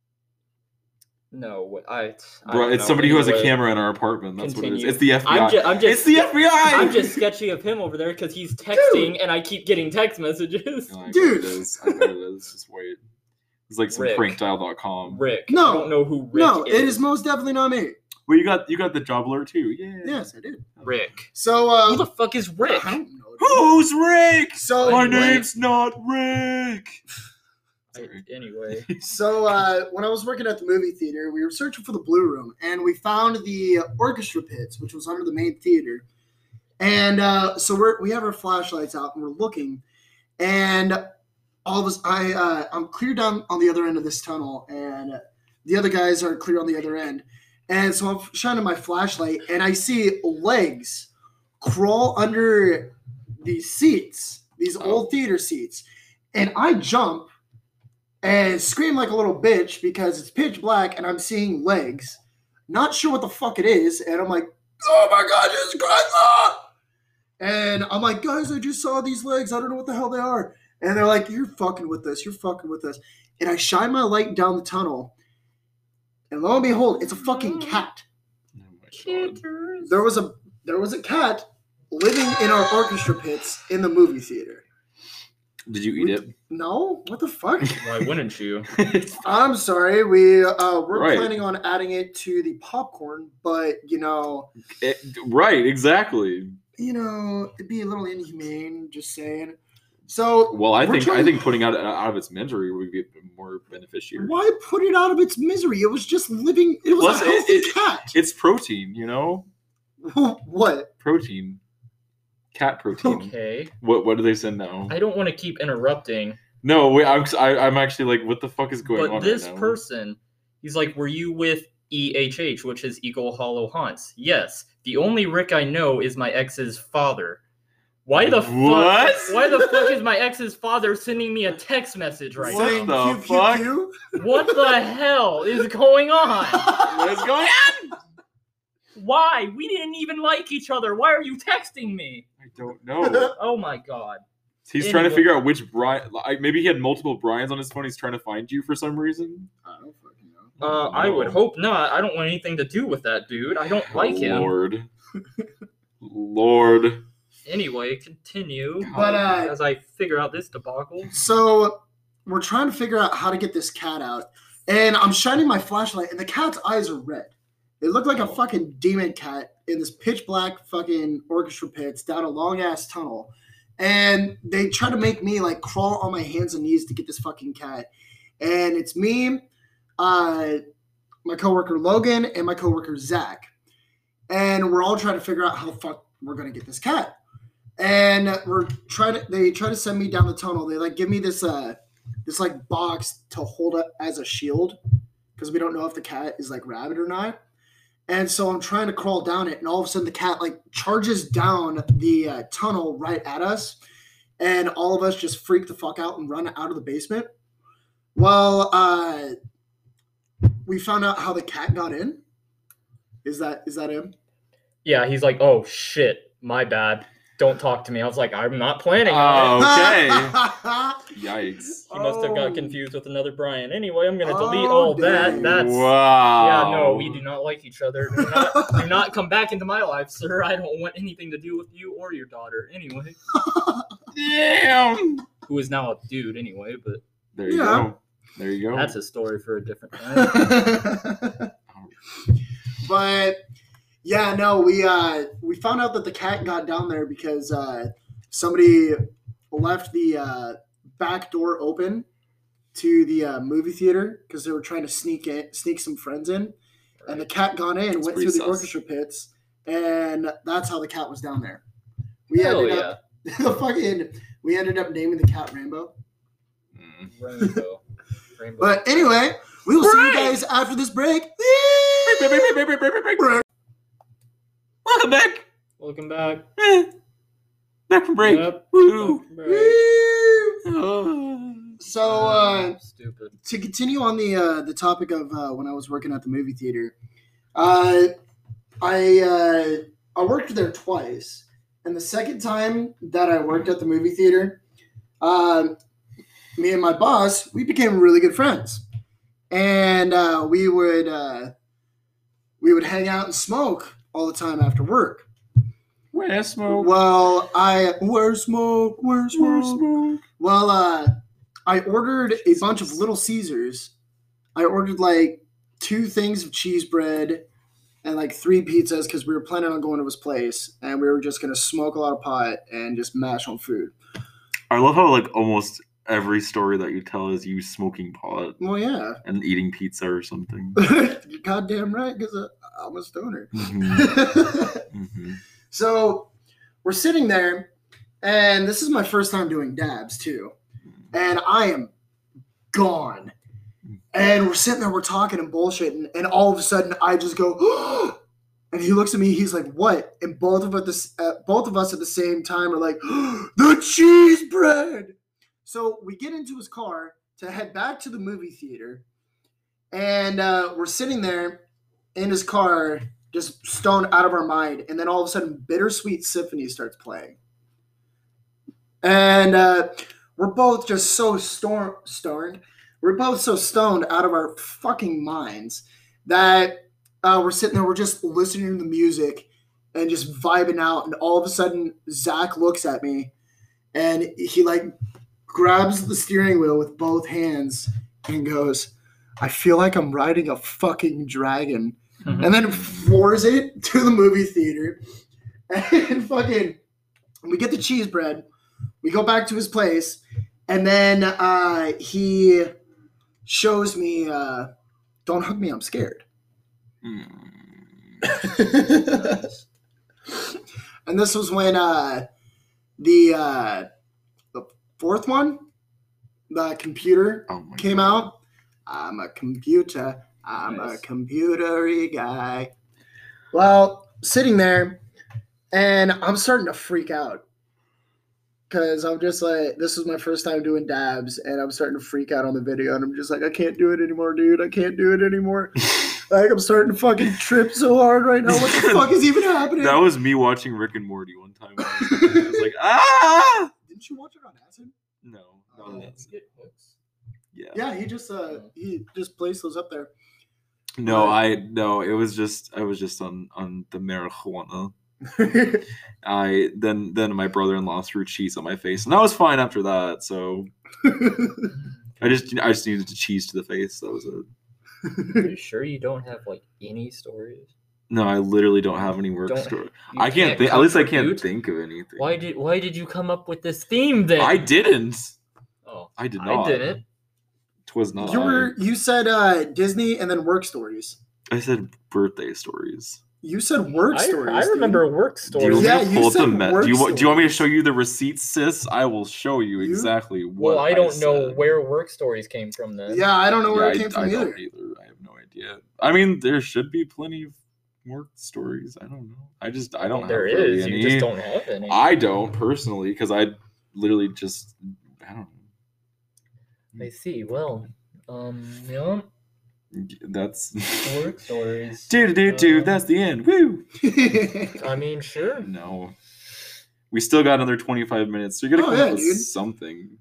Speaker 3: No, I
Speaker 2: Bro,
Speaker 3: don't
Speaker 2: it's
Speaker 3: know.
Speaker 2: somebody who has a
Speaker 3: Anyway,
Speaker 2: camera in our apartment. That's what it
Speaker 3: continue.
Speaker 2: is. It's the FBI.
Speaker 3: I'm just
Speaker 2: It's the FBI.
Speaker 3: I'm just sketchy of him over there because he's texting and I keep getting text messages.
Speaker 2: Oh, I bet
Speaker 1: Dude.
Speaker 2: it is. I bet it is. Just wait. It's like some
Speaker 3: Rick.
Speaker 2: prankdial.com.
Speaker 3: Rick.
Speaker 1: No.
Speaker 3: I don't know who Rick
Speaker 1: No,
Speaker 3: is.
Speaker 1: it is most definitely not me.
Speaker 2: Well, you got the job alert too. Yeah.
Speaker 1: Yes, I did.
Speaker 3: Rick.
Speaker 1: So,
Speaker 3: Who the fuck is Rick?
Speaker 1: I don't know. dude.
Speaker 2: Who's Rick?
Speaker 1: So,
Speaker 2: My
Speaker 3: Anyway.
Speaker 2: name's not Rick. Sorry.
Speaker 3: Anyway,
Speaker 1: So when I was working at the movie theater, we were searching for the Blue Room, and we found the orchestra pits, which was under the main theater. And so we have our flashlights out, and we're looking, and all of us, I'm clear down on the other end of this tunnel, and the other guys are clear on the other end. And so I'm shining my flashlight, and I see legs crawl under these seats, these old theater seats, and I jump and scream like a little bitch because it's pitch black and I'm seeing legs. Not sure what the fuck it is. And I'm like, oh my God, Jesus Christ. Ah! And I'm like, guys, I just saw these legs. I don't know what the hell they are. And they're like, you're fucking with us. You're fucking with us. And I shine my light down the tunnel. And lo and behold, it's a fucking cat.
Speaker 2: Oh my God.
Speaker 1: There was a cat living in our orchestra pits in the movie theater.
Speaker 2: Did you eat it?
Speaker 1: No? What the fuck?
Speaker 3: why wouldn't you?
Speaker 1: I'm sorry. We're
Speaker 2: Right.
Speaker 1: planning on adding it to the popcorn, but
Speaker 2: Right, exactly.
Speaker 1: it'd be a little inhumane. Just saying. So
Speaker 2: Well, I
Speaker 1: we're
Speaker 2: think
Speaker 1: trying-
Speaker 2: putting out of its misery would be more beneficial.
Speaker 1: why put it out of its misery? It was just living. It was
Speaker 2: Plus,
Speaker 1: a healthy
Speaker 2: it-
Speaker 1: cat.
Speaker 2: It's protein, you know?
Speaker 1: What?
Speaker 2: Protein. Cat protein.
Speaker 3: Okay.
Speaker 2: What do they say now?
Speaker 3: I don't want to keep interrupting,
Speaker 2: No, wait, I'm actually like, what the fuck is going on
Speaker 3: but this
Speaker 2: right now?
Speaker 3: person, he's like, were you with EHH, which is Eagle Hollow Haunts? Yes. The only Rick I know is my ex's father. Why the
Speaker 2: What?
Speaker 3: fuck? Why the fuck is my ex's father sending me a text message right
Speaker 2: What
Speaker 1: Saying
Speaker 2: the
Speaker 1: pew, pew,
Speaker 2: fuck?
Speaker 1: pew?
Speaker 3: now? What the hell is going on?
Speaker 2: What is going on?
Speaker 3: Why? We didn't even like each other. Why are you texting me?
Speaker 2: I don't know.
Speaker 3: Oh my god.
Speaker 2: He's trying to
Speaker 3: Anyway.
Speaker 2: figure out which Brian. Maybe he had multiple Brians on his phone. He's trying to find you for some reason.
Speaker 1: I don't fucking know.
Speaker 3: I would hope not. I don't want anything to do with that dude. I don't like him.
Speaker 2: Lord. Lord.
Speaker 3: Anyway, continue.
Speaker 1: But
Speaker 3: As I figure out this debacle.
Speaker 1: so we're trying to figure out how to get this cat out, and I'm shining my flashlight, and the cat's eyes are red. It looked like a fucking demon cat in this pitch black fucking orchestra pits down a long ass tunnel. And they try to make me like crawl on my hands and knees to get this fucking cat. And it's me, my coworker Logan, and my coworker Zach. And we're all trying to figure out how the fuck we're gonna get this cat. And they try to send me down the tunnel. They like give me this like box to hold up as a shield because we don't know if the cat is like rabid or not. And so I'm trying to crawl down it, and all of a sudden the cat like charges down the tunnel right at us, and all of us just freak the fuck out and run out of the basement. Well, we found out how the cat got in. Is that him?
Speaker 3: Yeah, he's like, oh shit, my bad. don't talk to me. I was like, I'm not planning
Speaker 2: Oh,
Speaker 3: on it.
Speaker 2: okay. Yikes.
Speaker 3: He must have
Speaker 1: Oh.
Speaker 3: got confused with another Brian. Anyway, I'm gonna delete
Speaker 1: Oh,
Speaker 3: all that.
Speaker 1: dang.
Speaker 3: That's
Speaker 2: Wow.
Speaker 3: yeah. No, we do not like each other. Do not come back into my life, sir. I don't want anything to do with you or your daughter. Anyway,
Speaker 2: Damn.
Speaker 3: who is now a dude anyway, but
Speaker 2: There you
Speaker 1: Yeah.
Speaker 2: go. There you go.
Speaker 3: that's a story for a different time.
Speaker 1: But yeah, no, we found out that the cat got down there because somebody left the back door open to the movie theater because they were trying to sneak some friends in, and the cat got in,
Speaker 2: That's
Speaker 1: went
Speaker 2: pretty
Speaker 1: through the
Speaker 2: sus.
Speaker 1: orchestra pits, and that's how the cat was down there. We
Speaker 3: Hell
Speaker 1: ended
Speaker 3: yeah,
Speaker 1: up we ended up naming the cat Rainbow.
Speaker 2: Mm.
Speaker 3: rainbow.
Speaker 1: But anyway, we will see you guys after this break.
Speaker 2: Welcome back.
Speaker 3: Welcome back.
Speaker 2: Back from break.
Speaker 3: Yep.
Speaker 2: Woo.
Speaker 3: Welcome back.
Speaker 2: Oh.
Speaker 1: So
Speaker 3: Stupid.
Speaker 1: to continue on the topic of when I was working at the movie theater, I worked there twice, and the second time that I worked at the movie theater, me and my boss, we became really good friends, and we would hang out and smoke all the time after work.
Speaker 2: Where smoke?
Speaker 1: Well, where's smoke? Where's smoke? Well, I ordered a bunch of Little Caesars. I ordered like 2 things of cheese bread and like 3 pizzas because we were planning on going to his place, and we were just gonna smoke a lot of pot and just mash on food.
Speaker 2: I love how like almost every story that you tell is you smoking pot
Speaker 1: Well, yeah,
Speaker 2: and eating pizza or something.
Speaker 1: you're goddamn right because I'm a stoner.
Speaker 2: Mhm.
Speaker 1: So we're sitting there, and this is my first time doing dabs too, and I am gone. And we're sitting there, we're talking and bullshitting, and all of a sudden I just go, and he looks at me, he's like, "What?" And both of us at the same time are like, "The cheese bread!" So we get into his car to head back to the movie theater, and we're sitting there in his car, just stoned out of our mind, and then all of a sudden, Bittersweet Symphony starts playing. And we're both just so stoned. We're both so stoned out of our fucking minds that we're sitting there, we're just listening to the music and just vibing out. And all of a sudden, Zach looks at me and he like grabs the steering wheel with both hands and goes, "I feel like I'm riding a fucking dragon." And then floors it to the movie theater. And fucking, we get the cheese bread. We go back to his place. And then he shows me, "Don't hug me, I'm scared."
Speaker 3: Nice.
Speaker 1: And this was when the 4th one, the computer,
Speaker 2: Oh my
Speaker 1: came
Speaker 2: God.
Speaker 1: out. I'm a computer. I'm
Speaker 3: Nice.
Speaker 1: a computery guy. Well, sitting there, and I'm starting to freak out. Because I'm just like, this is my first time doing dabs, and I'm starting to freak out on the video, and I'm just like, I can't do it anymore, dude. I can't do it anymore. Like, I'm starting to fucking trip so hard right now. What the fuck is even happening?
Speaker 2: That was me watching Rick and Morty one time. I was like, ah!
Speaker 1: Didn't you watch it on acid?
Speaker 2: No,
Speaker 1: Oh.
Speaker 2: no, that's yeah.
Speaker 1: Yeah, he just placed those up there.
Speaker 2: No, it was just I was just on the marijuana. Then my brother-in-law threw cheese on my face, and I was fine after that. So I just needed to cheese to the face. That was it.
Speaker 3: Are you sure you don't have like any stories?
Speaker 2: No, I literally don't have any work
Speaker 3: Don't-
Speaker 2: story.
Speaker 3: You
Speaker 2: I can't think. At least I can't
Speaker 3: contribute?
Speaker 2: think of anything.
Speaker 3: Why did you come up with this theme then?
Speaker 2: I didn't.
Speaker 3: Oh,
Speaker 2: I did not.
Speaker 3: I didn't.
Speaker 2: Twas not.
Speaker 1: You said Disney and then work stories.
Speaker 2: I said birthday stories.
Speaker 1: You said work stories.
Speaker 3: I
Speaker 1: dude.
Speaker 3: remember work
Speaker 2: Do you
Speaker 3: stories.
Speaker 2: want me
Speaker 1: Yeah,
Speaker 2: to
Speaker 1: you
Speaker 2: pull up the
Speaker 1: said
Speaker 2: me-
Speaker 1: work
Speaker 2: do you want me to
Speaker 1: stories.
Speaker 2: show you the receipts, sis? I will show you
Speaker 1: You-
Speaker 2: exactly what.
Speaker 3: Well, I don't know
Speaker 2: said.
Speaker 3: where work stories came from then.
Speaker 1: Yeah, I don't know where
Speaker 2: Yeah,
Speaker 1: it came from
Speaker 2: I
Speaker 1: either.
Speaker 2: don't either. I have no idea. I mean, there should be plenty of work stories. I don't know. I don't have
Speaker 3: There
Speaker 2: really
Speaker 3: is.
Speaker 2: any.
Speaker 3: You just don't have any.
Speaker 2: I don't personally because I literally just I don't
Speaker 3: I see. Well, yeah,
Speaker 2: know. That's
Speaker 3: work stories.
Speaker 2: do. That's the end. Woo.
Speaker 3: I mean, sure.
Speaker 2: No. We still got another 25 minutes. So you're gonna
Speaker 1: Oh,
Speaker 2: come
Speaker 1: yeah,
Speaker 2: up with
Speaker 1: dude.
Speaker 2: something.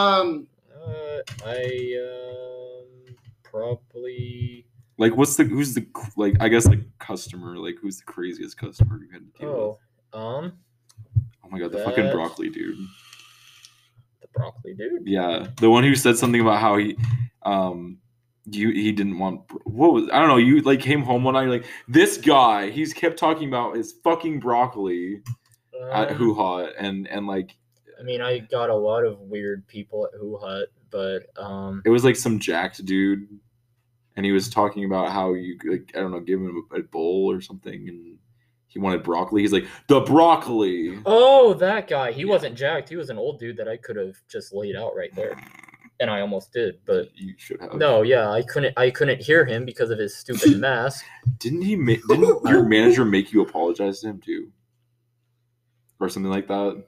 Speaker 3: Probably.
Speaker 2: Like, who's the I guess like customer? Like, who's the craziest customer you had to deal with? Oh my god, the fucking
Speaker 3: that-
Speaker 2: broccoli dude.
Speaker 3: The broccoli dude.
Speaker 2: Yeah, the one who said something about how he didn't want what was I don't know. You like came home one night, you're like, this guy. He's kept talking about his fucking broccoli at Hoo Ha, and like.
Speaker 3: I mean, I got a lot of weird people at Hoo Hut, but
Speaker 2: It was like some jacked dude, and he was talking about how you like I don't know, give him a bowl or something, and he wanted broccoli. He's like, the broccoli.
Speaker 3: Oh, that guy. He wasn't jacked. He was an old dude that I could have just laid out right there, and I almost did. But
Speaker 2: You should have.
Speaker 3: no, yeah, I couldn't hear him because of his stupid mask.
Speaker 2: Didn't your manager make you apologize to him too, or something like that?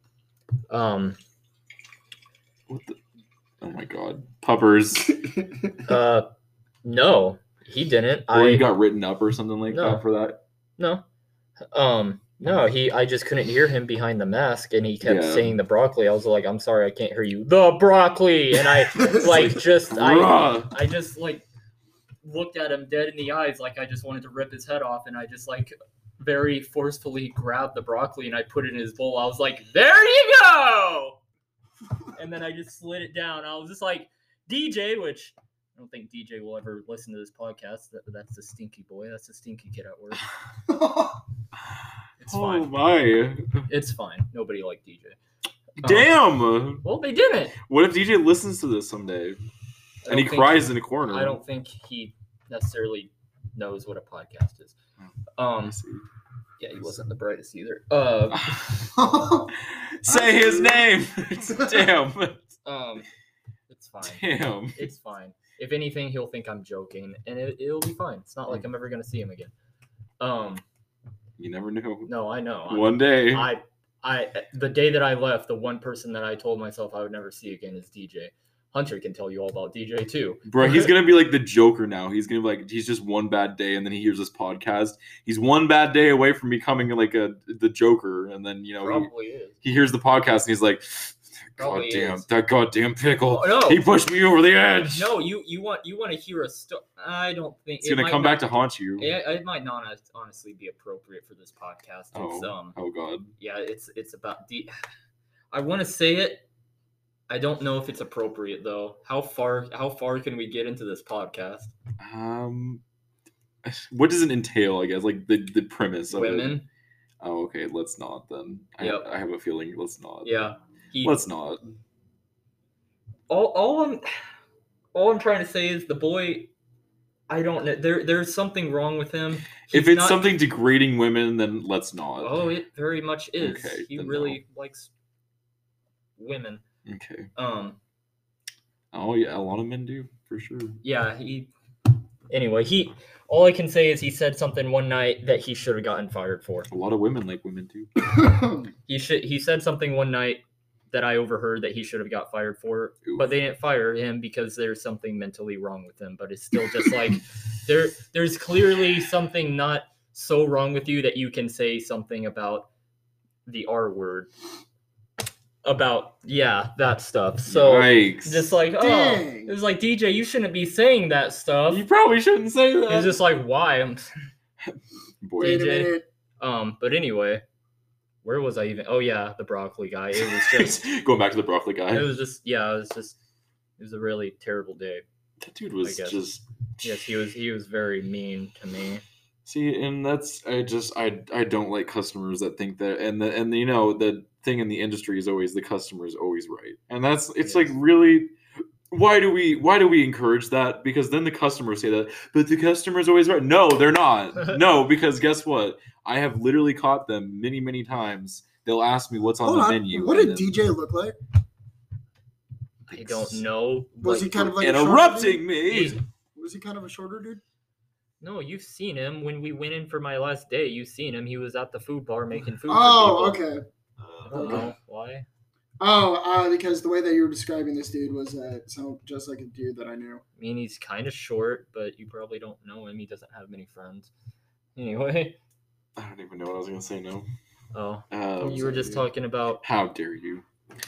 Speaker 2: What the? Oh my god, puppers!
Speaker 3: No, he didn't.
Speaker 2: Or you got written up or something like
Speaker 3: No.
Speaker 2: that for that?
Speaker 3: No. No, I just couldn't hear him behind the mask, and he kept
Speaker 2: Yeah.
Speaker 3: saying the broccoli. I was like, I'm sorry, I can't hear you. The broccoli, and I like just
Speaker 2: Bruh.
Speaker 3: I just like looked at him dead in the eyes, like I just wanted to rip his head off, and I just like very forcefully grabbed the broccoli and I put it in his bowl. I was like, there you go, and then I just slid it down. I was just like, DJ, which I don't think DJ will ever listen to this podcast. That's the stinky boy. That's the stinky kid at work. It's
Speaker 2: Oh
Speaker 3: fine.
Speaker 2: my!
Speaker 3: It's fine. Nobody liked DJ.
Speaker 2: Damn!
Speaker 3: Well, they didn't.
Speaker 2: What if DJ listens to this someday
Speaker 3: I
Speaker 2: and he
Speaker 3: don't think-
Speaker 2: cries in a corner?
Speaker 3: I don't think he necessarily knows what a podcast is.
Speaker 2: I see.
Speaker 3: Yeah, he wasn't the brightest either.
Speaker 2: Say his name. Damn.
Speaker 3: It's fine.
Speaker 2: Damn.
Speaker 3: It's fine. If anything, he'll think I'm joking, and it'll be fine. It's not like I'm ever gonna see him again.
Speaker 2: You never know.
Speaker 3: No, I know.
Speaker 2: One day.
Speaker 3: I the day that I left, the one person that I told myself I would never see again is DJ. Hunter can tell you all about DJ too.
Speaker 2: Bro, he's gonna be like the Joker now. He's gonna be like, he's just one bad day, and then he hears this podcast. He's one bad day away from becoming like the Joker, and then
Speaker 3: Probably is.
Speaker 2: he hears the podcast and he's like,
Speaker 3: Probably is.
Speaker 2: that goddamn pickle.
Speaker 3: Oh, no.
Speaker 2: He pushed me over the edge.
Speaker 3: No, you want to hear a story. I don't think
Speaker 2: It's gonna come back to haunt you.
Speaker 3: It might not honestly be appropriate for this podcast. It's
Speaker 2: Oh god.
Speaker 3: yeah, it's about I want to say it. I don't know if it's appropriate though. How far can we get into this podcast?
Speaker 2: What does it entail? I guess like the premise of it.
Speaker 3: Women.
Speaker 2: Oh, okay. Let's not then.
Speaker 3: Yep.
Speaker 2: I have a feeling. Let's not.
Speaker 3: Yeah.
Speaker 2: Let's not.
Speaker 3: All I'm trying to say is the boy. I don't know. There's something wrong with him.
Speaker 2: If
Speaker 3: He's
Speaker 2: it's
Speaker 3: not-
Speaker 2: something degrading women, then let's not.
Speaker 3: Oh, it very much is.
Speaker 2: Okay,
Speaker 3: He
Speaker 2: then
Speaker 3: really likes women.
Speaker 2: Okay.
Speaker 3: Um.
Speaker 2: Oh yeah, a lot of men do for sure.
Speaker 3: Yeah. Anyway, all I can say is he said something one night that he should have gotten fired for.
Speaker 2: A lot of women like women too.
Speaker 3: He said something one night that I overheard that he should have got fired for,
Speaker 2: Oof.
Speaker 3: but they didn't fire him because there's something mentally wrong with him. But it's still just like there's clearly something not so wrong with you that you can say something about the R word. About that stuff. So
Speaker 2: Yikes.
Speaker 3: just like
Speaker 1: Dang.
Speaker 3: it was like DJ, you shouldn't be saying that stuff.
Speaker 2: You probably shouldn't say that.
Speaker 3: It's just like why I'm
Speaker 2: Boy.
Speaker 1: Wait a
Speaker 3: DJ.
Speaker 1: minute.
Speaker 3: But anyway, where was I even? Oh yeah, the broccoli guy. It was just
Speaker 2: Going back to the broccoli guy.
Speaker 3: it was a really terrible day.
Speaker 2: That dude was
Speaker 3: guess.
Speaker 2: just.
Speaker 3: Yes, he was very mean to me.
Speaker 2: See, and that's I don't like customers that think that, and the thing in the industry is always the customer is always right, and it's
Speaker 3: Yes.
Speaker 2: like really, why do we encourage that? Because then the customers say that, but the customer's always right. No, they're not. No, because guess what? I have literally caught them many times. They'll ask me what's on
Speaker 1: Hold
Speaker 2: the
Speaker 1: on.
Speaker 2: menu.
Speaker 1: What
Speaker 2: and
Speaker 1: did
Speaker 2: then-
Speaker 1: DJ look like?
Speaker 3: I don't know.
Speaker 1: Was he kind of like a
Speaker 2: interrupting
Speaker 1: shorter
Speaker 2: me?
Speaker 3: He's-
Speaker 1: dude? Was he kind of a shorter dude?
Speaker 3: No, you've seen him when we went in for my last day. You've seen him. He was at the food bar making food.
Speaker 1: Oh,
Speaker 3: for people.
Speaker 1: okay.
Speaker 3: I don't know why.
Speaker 1: Oh, because the way that you were describing this dude was sound just like a dude that I knew.
Speaker 3: I mean, he's kind of short, but you probably don't know him. He doesn't have many friends. Anyway,
Speaker 2: I don't even know what I was gonna say now.
Speaker 3: Oh,
Speaker 2: Oh,
Speaker 3: you were just talking about
Speaker 2: how dare you?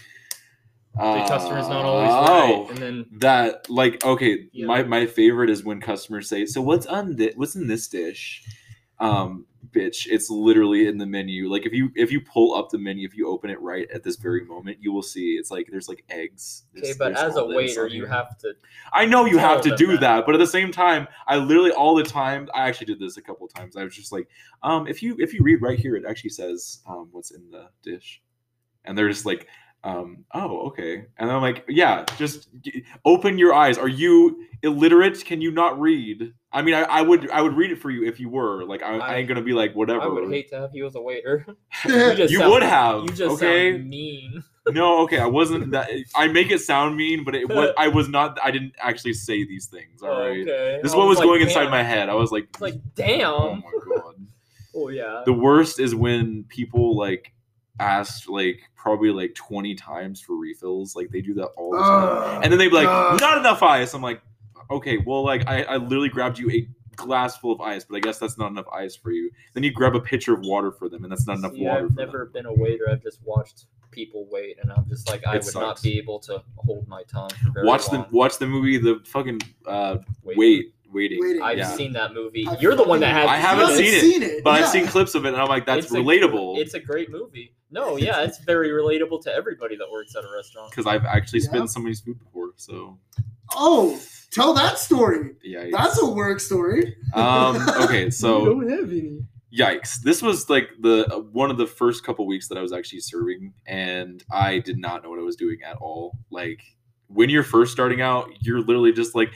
Speaker 3: the customer's not always right, and then
Speaker 2: that like okay,
Speaker 3: Yeah.
Speaker 2: my favorite is when customers say, "So what's in this dish?" Bitch, it's literally in the menu. Like if you pull up the menu, if you open it right at this very moment, you will see it's like there's like eggs.
Speaker 3: okay, but
Speaker 2: there's
Speaker 3: as a
Speaker 2: all this
Speaker 3: waiter,
Speaker 2: on
Speaker 3: you
Speaker 2: here.
Speaker 3: have to.
Speaker 2: I know you
Speaker 3: tell
Speaker 2: have to
Speaker 3: them
Speaker 2: do
Speaker 3: that.
Speaker 2: that, but at the same time, I literally all the time. I actually did this a couple of times. I was just like, if you read right here, it actually says what's in the dish, and they're just like, oh, okay. And I'm like, yeah, just open your eyes. Are you illiterate? Can you not read? I mean, I would read it for you if you were. Like, I ain't gonna be like whatever.
Speaker 3: I would hate to have you as a waiter.
Speaker 2: You would have.
Speaker 3: You just
Speaker 2: okay.
Speaker 3: sound mean.
Speaker 2: No, okay, I wasn't that. I make it sound mean, but I was not. I didn't actually say these things. All right.
Speaker 3: Okay.
Speaker 2: This is
Speaker 3: I
Speaker 2: what was
Speaker 3: like,
Speaker 2: going inside
Speaker 3: damn.
Speaker 2: my head. I was like,
Speaker 3: It's like, damn.
Speaker 2: oh my god.
Speaker 3: Oh yeah.
Speaker 2: The worst is when people like asked like probably like 20 times for refills. Like they do that all the time, and then they'd be like, not enough ice. I'm like, okay, well, like I literally grabbed you a glass full of ice, but I guess that's not enough ice for you. Then you grab a pitcher of water for them, and that's not enough water.
Speaker 3: I've never been a waiter. I've just watched people wait, and I'm just like, I would not
Speaker 2: sucks.
Speaker 3: be able to hold my tongue for very
Speaker 2: Watch
Speaker 3: long.
Speaker 2: the movie, the fucking waiting.
Speaker 1: Waiting.
Speaker 3: I've seen that movie.
Speaker 1: I've
Speaker 3: You're the one that
Speaker 1: fucking-
Speaker 3: has.
Speaker 2: I haven't seen it, but
Speaker 1: yeah.
Speaker 2: I've seen clips of it, and I'm like, that's
Speaker 3: It's a-
Speaker 2: relatable.
Speaker 3: It's a great movie. No, yeah, it's very relatable to everybody that works at a restaurant.
Speaker 2: Because I've actually
Speaker 1: Yeah.
Speaker 2: spent somebody's food before, so
Speaker 1: Oh, tell that story.
Speaker 2: yeah.
Speaker 1: That's a work story.
Speaker 2: Okay, so
Speaker 1: don't have any.
Speaker 2: yikes! This was like the one of the first couple weeks that I was actually serving, and I did not know what I was doing at all. Like when you're first starting out, you're literally just like,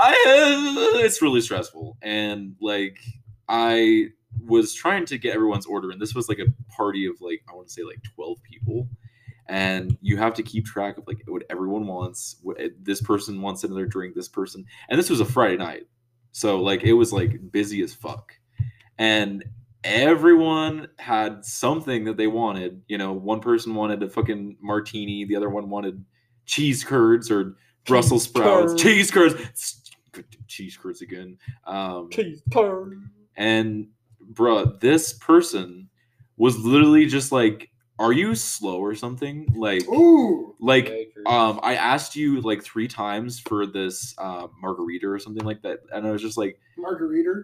Speaker 2: it's really stressful, and like I was trying to get everyone's order, and this was like a party of like I want to say like 12 people. And you have to keep track of like what everyone wants. This person wants another drink. This person, and this was a Friday night, so like it was like busy as fuck, and everyone had something that they wanted. You know, one person wanted a fucking martini, the other one wanted cheese curds or Brussels sprouts,
Speaker 3: curds.
Speaker 2: cheese curds, cheese curds again.
Speaker 3: Cheese curd.
Speaker 2: And bruh, this person was literally just like, are you slow or something? Like,
Speaker 1: Ooh.
Speaker 2: I asked you like 3 times for this margarita or something like that, and I was just like,
Speaker 1: Margarita.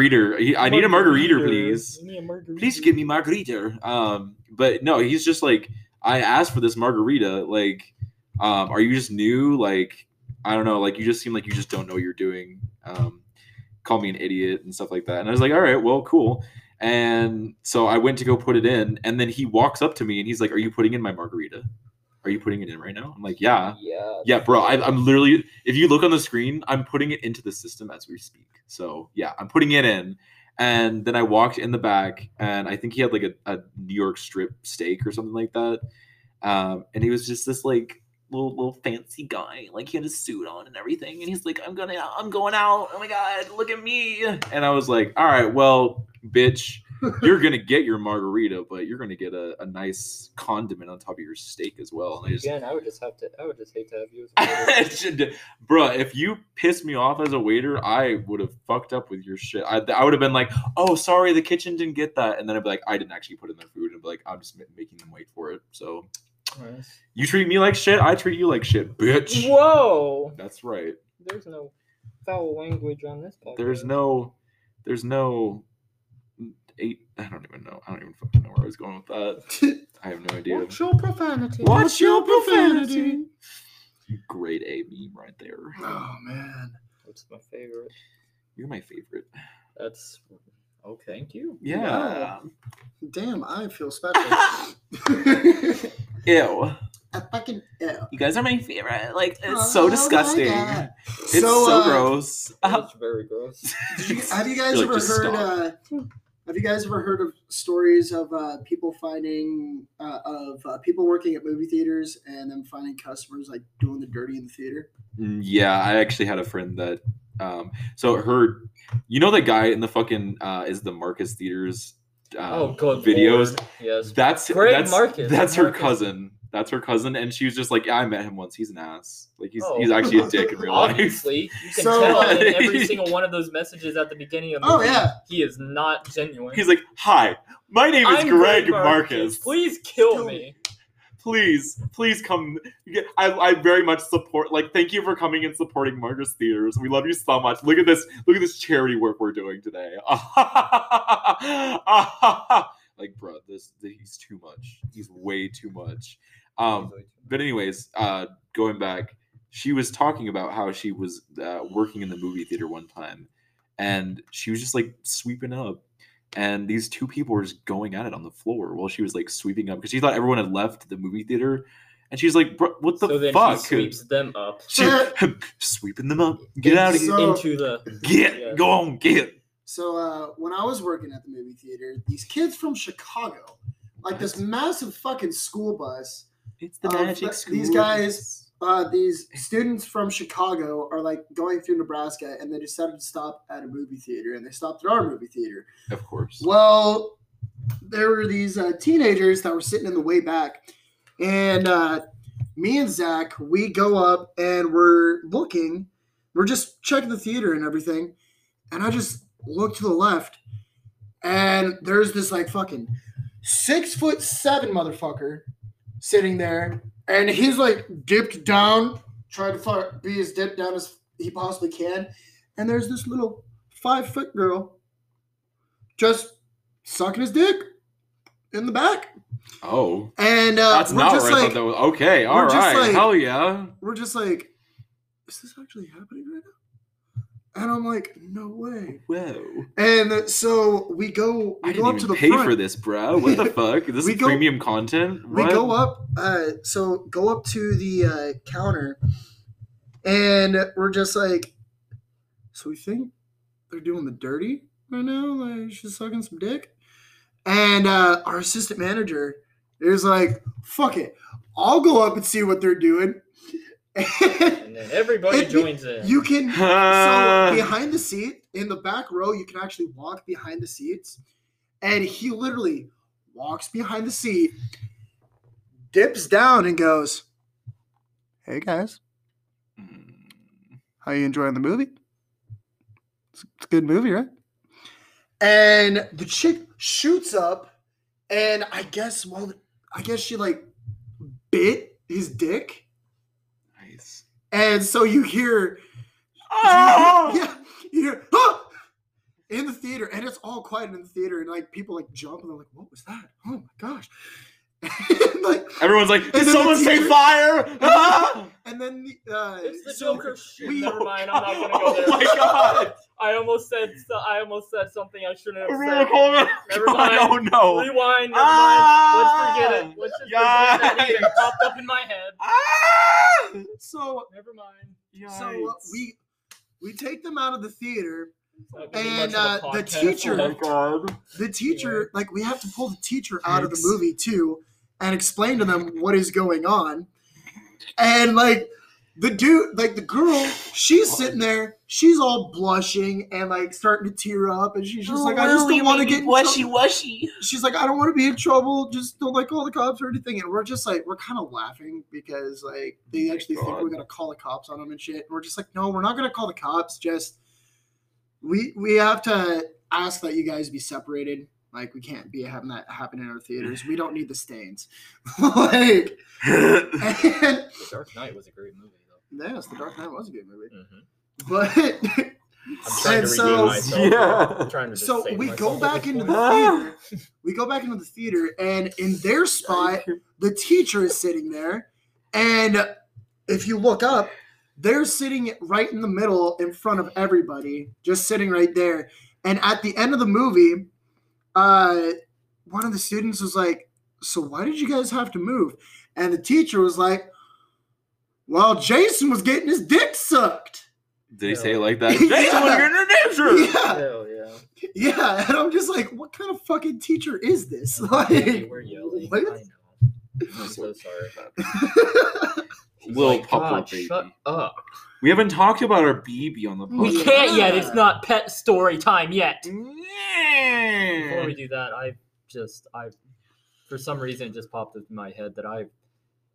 Speaker 2: I need a margarita, please.
Speaker 3: Give me a margarita.
Speaker 2: Please give me margarita. But no, he's just like, I asked for this margarita. Like, are you just new? Like, I don't know. Like, you just seem like you just don't know what you're doing. Call me an idiot and stuff like that. And I was like, all right, well, cool. And so I went to go put it in, and then he walks up to me and he's like, "Are you putting in my margarita? Are you putting it in right now?" I'm like, "Yeah, yeah, bro. I'm literally. If you look on the screen, I'm putting it into the system as we speak. So yeah, I'm putting it in." And then I walked in the back, and I think he had like a New York strip steak or something like that. And he was just this like little fancy guy, like he had a suit on and everything, and he's like, I'm going out, oh my god, look at me. And I was like, all right, well, bitch, you're gonna get your margarita, but you're gonna get a nice condiment on top of your steak as well. And
Speaker 3: I would just hate to have you as a waiter.
Speaker 2: Bruh, if you pissed me off as a waiter, I would have fucked up with your shit. I would have been like, oh, sorry, the kitchen didn't get that, and then I'd be like, I didn't actually put in their food, and be like, I'm just making them wait for it. So
Speaker 3: Nice.
Speaker 2: you treat me like shit, I treat you like shit, bitch.
Speaker 3: Whoa!
Speaker 2: That's right.
Speaker 3: There's no foul language on this podcast.
Speaker 2: There's no I don't even know. I don't even fucking know where I was going with that. I have no idea.
Speaker 1: Watch your profanity.
Speaker 2: Watch your profanity. Grade A meme right there.
Speaker 1: Oh man.
Speaker 3: What's my favorite?
Speaker 2: You're my favorite.
Speaker 3: That's oh, thank you.
Speaker 2: Yeah.
Speaker 1: Damn, I feel special.
Speaker 2: Ew.
Speaker 1: I fucking ew.
Speaker 2: You guys are my favorite. Like, it's
Speaker 1: Oh
Speaker 2: so
Speaker 1: my
Speaker 2: disgusting.
Speaker 1: God.
Speaker 2: It's
Speaker 1: So,
Speaker 2: so gross.
Speaker 3: That's very gross.
Speaker 1: Have you guys
Speaker 2: You're
Speaker 1: ever
Speaker 2: like, just
Speaker 1: heard?
Speaker 2: stop.
Speaker 1: Have you guys ever heard of stories of people finding people working at movie theaters and then finding customers like doing the dirty in the theater?
Speaker 2: Yeah, I actually had a friend that. So her, you know, the guy in the fucking is the Marcus Theaters.
Speaker 3: Oh, good
Speaker 2: videos.
Speaker 3: Lord. Yes.
Speaker 2: That's
Speaker 3: Greg Marcus.
Speaker 2: That's her
Speaker 3: Marcus.
Speaker 2: cousin. That's her cousin, and she was just like, yeah, I met him once. He's an ass. Like he's
Speaker 3: Oh.
Speaker 2: actually a dick in real life.
Speaker 3: Obviously, you can
Speaker 1: So-
Speaker 3: tell in every single one of those messages at the beginning of the
Speaker 1: Oh,
Speaker 3: movie,
Speaker 1: yeah.
Speaker 3: he is not genuine.
Speaker 2: He's like, hi, my name is
Speaker 3: I'm
Speaker 2: Greg Marcus.
Speaker 3: Please kill
Speaker 1: Kill
Speaker 3: me.
Speaker 2: Please come. I very much support. Like, thank you for coming and supporting Marcus Theaters. We love you so much. Look at this charity work we're doing today. Like, bro, he's too much. He's way too much. But anyways, going back, she was talking about how she was working in the movie theater one time, and she was just like sweeping up. And these two people were just going at it on the floor while she was like sweeping up because she thought everyone had left the movie theater. And she's like, bro, what the
Speaker 3: So then
Speaker 2: fuck?
Speaker 3: she sweeps them up
Speaker 2: Sweeping them up. Get out of here.
Speaker 1: So-
Speaker 3: into the. Yeah.
Speaker 2: Go on, get.
Speaker 1: So when I was working at the movie theater, these kids from Chicago, like this massive fucking school bus,
Speaker 2: It's the
Speaker 1: magic these guys- these students from Chicago are like going through Nebraska, and they decided to stop at a movie theater, and they stopped at our movie theater.
Speaker 2: Of course.
Speaker 1: Well, there were these teenagers that were sitting in the way back, and me and Zach, we go up and we're just checking the theater and everything, and I just look to the left, and there's this like fucking 6'7" motherfucker sitting there, and he's like dipped down, trying to be as dipped down as he possibly can, and there's this little 5-foot girl just sucking his dick in the back.
Speaker 2: Oh.
Speaker 1: And
Speaker 2: That's
Speaker 1: we're
Speaker 2: not
Speaker 1: just
Speaker 2: where I
Speaker 1: like,
Speaker 2: thought that was. Okay, all
Speaker 1: we're just
Speaker 2: right.
Speaker 1: like-
Speaker 2: Hell yeah.
Speaker 1: we're just like, is this actually happening right now? And I'm like, no way.
Speaker 2: Whoa.
Speaker 1: And so we go
Speaker 2: I
Speaker 1: up
Speaker 2: didn't
Speaker 1: to
Speaker 2: even
Speaker 1: the
Speaker 2: pay
Speaker 1: front.
Speaker 2: for this, bro. What the fuck? Is this
Speaker 1: We go-
Speaker 2: premium content?
Speaker 1: We
Speaker 2: What?
Speaker 1: go up, go up to the counter, and we're just like, so we think they're doing the dirty right now? Like, she's sucking some dick? And our assistant manager is like, fuck it. I'll go up and see what they're doing.
Speaker 3: And then everybody
Speaker 1: And
Speaker 3: joins in.
Speaker 1: You can, so behind the seat, in the back row, you can actually walk behind the seats. And he literally walks behind the seat, dips down, and goes, hey guys, how you enjoying the movie? It's a good movie, right? And the chick shoots up, and I guess she like bit his dick.
Speaker 2: Nice.
Speaker 1: And so you hear,
Speaker 2: Oh!
Speaker 1: you hear, "Ah!" in the theater, and it's all quiet in the theater, and like people like jump, and they're like, "What was that? Oh my gosh!" And, like,
Speaker 2: Everyone's like,
Speaker 1: And
Speaker 2: did
Speaker 1: then
Speaker 2: someone
Speaker 1: the
Speaker 2: say
Speaker 1: teacher-
Speaker 2: fire? Ah!
Speaker 1: and then
Speaker 3: It's the
Speaker 1: so
Speaker 3: Joker shit.
Speaker 1: we-
Speaker 3: Never mind. I'm not gonna go
Speaker 2: Oh
Speaker 3: there.
Speaker 2: my god!
Speaker 3: I almost said something I shouldn't have
Speaker 2: Never
Speaker 3: said. Never mind.
Speaker 2: Oh no!
Speaker 3: Rewind. Never
Speaker 2: Ah!
Speaker 3: mind. Let's forget it. Let's just forget that even
Speaker 2: Yikes.
Speaker 3: popped up in my head.
Speaker 2: Ah!
Speaker 1: So
Speaker 3: Never mind.
Speaker 1: we take them out of the theater.
Speaker 3: It's not gonna be
Speaker 1: And,
Speaker 3: much of a
Speaker 1: the
Speaker 3: podcast
Speaker 1: teacher-
Speaker 3: left.
Speaker 2: God.
Speaker 1: The teacher, like, we have to pull the teacher out of the
Speaker 2: Yikes.
Speaker 1: movie too, and explain to them what is going on. And like the dude, like the girl, she's sitting there, she's all blushing and like starting to tear up, and she's just like, I just don't want to get in trouble.
Speaker 2: washy.
Speaker 1: She's like, I don't want to be in trouble. Just don't like call the cops or anything. And we're just like, we're kind of laughing because like they actually think
Speaker 2: God.
Speaker 1: we're gonna call the cops on them and shit. And we're just like, no, we're not gonna call the cops. Just we have to ask that you guys be separated. Like, we can't be having that happen in our theaters. We don't need the stains. Like, and
Speaker 3: The Dark Knight was a great movie, though.
Speaker 1: yes, The Dark Knight was a good movie.
Speaker 3: Mm-hmm.
Speaker 1: But
Speaker 3: I'm trying
Speaker 1: And
Speaker 3: to
Speaker 1: so-
Speaker 3: redeem myself.
Speaker 2: Yeah.
Speaker 3: I'm trying to just
Speaker 1: so
Speaker 3: save
Speaker 1: we
Speaker 3: myself
Speaker 1: go
Speaker 3: at
Speaker 1: back
Speaker 3: this
Speaker 1: into the
Speaker 3: point.
Speaker 1: theater. We go back into the theater, and in their spot, the teacher is sitting there. And if you look up, they're sitting right in the middle in front of everybody, just sitting right there. And at the end of the movie, one of the students was like, so why did you guys have to move? And the teacher was like, well, Jason was getting his dick sucked.
Speaker 2: Did he say it like that?
Speaker 1: Yeah.
Speaker 2: Jason was getting a dancer.
Speaker 1: Yeah.
Speaker 3: Hell yeah.
Speaker 1: Yeah. And I'm just like, what kind of fucking teacher is this?
Speaker 3: Hey,
Speaker 1: Like,
Speaker 3: we're yelling.
Speaker 1: what?
Speaker 3: I know. I'm so sorry. He's
Speaker 2: Little
Speaker 3: like,
Speaker 2: pupper
Speaker 3: God,
Speaker 2: baby.
Speaker 3: shut up.
Speaker 2: We haven't talked about our BB on the
Speaker 3: We
Speaker 2: podcast.
Speaker 3: can't yet. It's not pet story time yet. Before
Speaker 2: Yeah.
Speaker 3: we do that, I for some reason it just popped into my head that I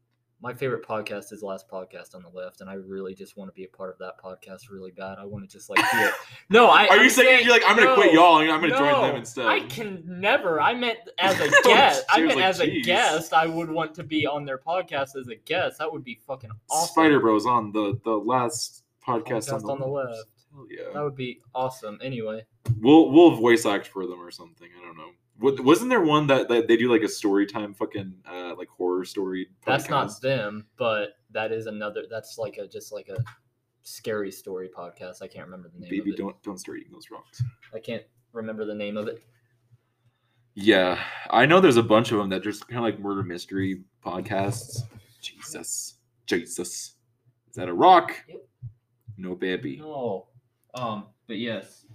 Speaker 3: my favorite podcast is Last Podcast on the Left, and I really just want to be a part of that podcast really bad. I want to just like be it. No,
Speaker 2: Are you saying you're like, I'm gonna quit y'all and I'm gonna join them instead?
Speaker 3: I can never. I meant as a guest. A guest. I would want to be on their podcast as a guest. That would be fucking awesome.
Speaker 2: Spider Bros on the last podcast
Speaker 3: on the left.
Speaker 2: Hell yeah,
Speaker 3: that would be awesome. Anyway,
Speaker 2: we'll voice act for them or something. I don't know. Wasn't there one that they do like a story time fucking like horror story podcast?
Speaker 3: That's not them, but that is another. That's like a scary story podcast. I can't remember the name.
Speaker 2: Baby,
Speaker 3: of it.
Speaker 2: don't start eating those rocks.
Speaker 3: I can't remember the name of it.
Speaker 2: Yeah, I know there's a bunch of them that just kind of like murder mystery podcasts. Jesus, is that a rock?
Speaker 3: Yep.
Speaker 2: No, baby.
Speaker 3: No. But yes.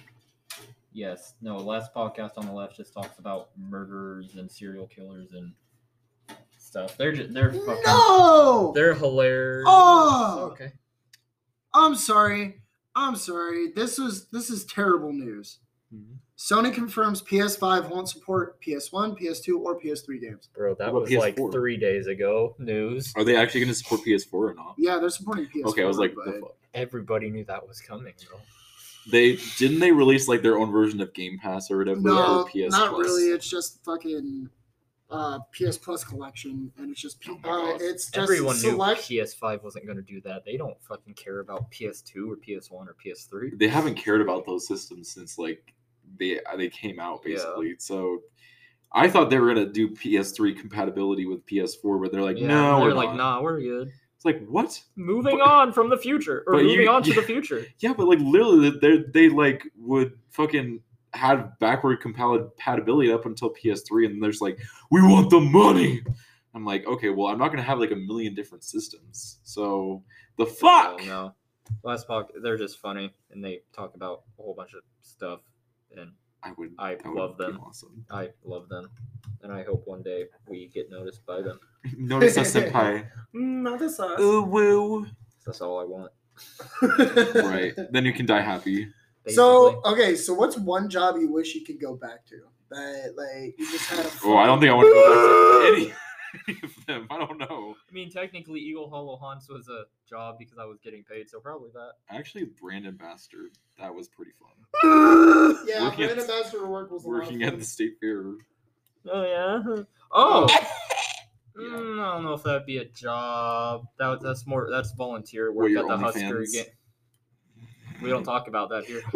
Speaker 3: No, Last Podcast on the Left just talks about murderers and serial killers and stuff. They're fucking.
Speaker 1: No.
Speaker 3: They're hilarious.
Speaker 1: Oh.
Speaker 3: Okay.
Speaker 1: I'm sorry. This is terrible news.
Speaker 2: Mm-hmm.
Speaker 1: Sony confirms PS5 won't support PS1, PS2, or PS3 games.
Speaker 3: Bro, that
Speaker 2: What
Speaker 3: was
Speaker 2: about
Speaker 3: like
Speaker 2: PS4?
Speaker 3: 3 days ago. News.
Speaker 2: Are they actually going to support PS4 or not?
Speaker 1: Yeah, they're supporting PS4.
Speaker 2: Okay, I was like,
Speaker 1: but
Speaker 2: the fuck.
Speaker 3: Everybody knew that was coming, bro.
Speaker 2: They release like their own version of Game Pass or whatever?
Speaker 1: no,
Speaker 2: or PS
Speaker 1: not
Speaker 2: Plus?
Speaker 1: really. It's just fucking PS Plus collection, and it's just
Speaker 2: Oh my God.
Speaker 1: it's just
Speaker 3: Everyone
Speaker 1: select.
Speaker 3: knew PS5 wasn't going to do that. They don't fucking care about PS2 or PS1 or PS3.
Speaker 2: They haven't cared about those systems since like they came out basically. So I thought they were gonna do PS3 compatibility with PS4, but they're like, no,
Speaker 3: they're
Speaker 2: we're
Speaker 3: like,
Speaker 2: not.
Speaker 3: nah, we're good.
Speaker 2: It's like what?
Speaker 3: Moving
Speaker 2: But-
Speaker 3: on from the future, or
Speaker 2: but
Speaker 3: moving on to
Speaker 2: yeah.
Speaker 3: the future.
Speaker 2: Yeah, but like literally, they like would fucking have backward compatibility up until PS3, and there's like, we want the money. I'm like, okay, well, I'm not gonna have like a million different systems. So the fuck.
Speaker 3: No, Last Podcast, they're just funny, and they talk about a whole bunch of stuff, and
Speaker 2: I
Speaker 3: I
Speaker 2: would
Speaker 3: love
Speaker 2: be
Speaker 3: them.
Speaker 2: Awesome.
Speaker 3: I love them, and I hope one day we get noticed by them.
Speaker 2: Notice us, senpai.
Speaker 1: Notice us.
Speaker 2: Ooh woo.
Speaker 3: That's all I want.
Speaker 2: Right. Then you can die happy.
Speaker 1: So okay, so what's one job you wish you could go back to? That like you just had a.
Speaker 2: Oh, I don't think I want to go back to any of them. I don't know.
Speaker 3: I mean, technically, Eagle Hollow Haunts was a job because I was getting paid, so probably that.
Speaker 2: Actually, brand ambassador. That was pretty fun.
Speaker 1: Yeah,
Speaker 2: Working at-
Speaker 1: brand ambassador work was a lot of
Speaker 2: Working
Speaker 1: fun.
Speaker 2: at the state fair.
Speaker 3: Oh yeah. Oh.
Speaker 2: Yeah.
Speaker 3: I don't know if that'd be a job. That's volunteer
Speaker 2: What,
Speaker 3: work
Speaker 2: your
Speaker 3: at the Husker
Speaker 2: OnlyFans?
Speaker 3: game. We don't talk about that here.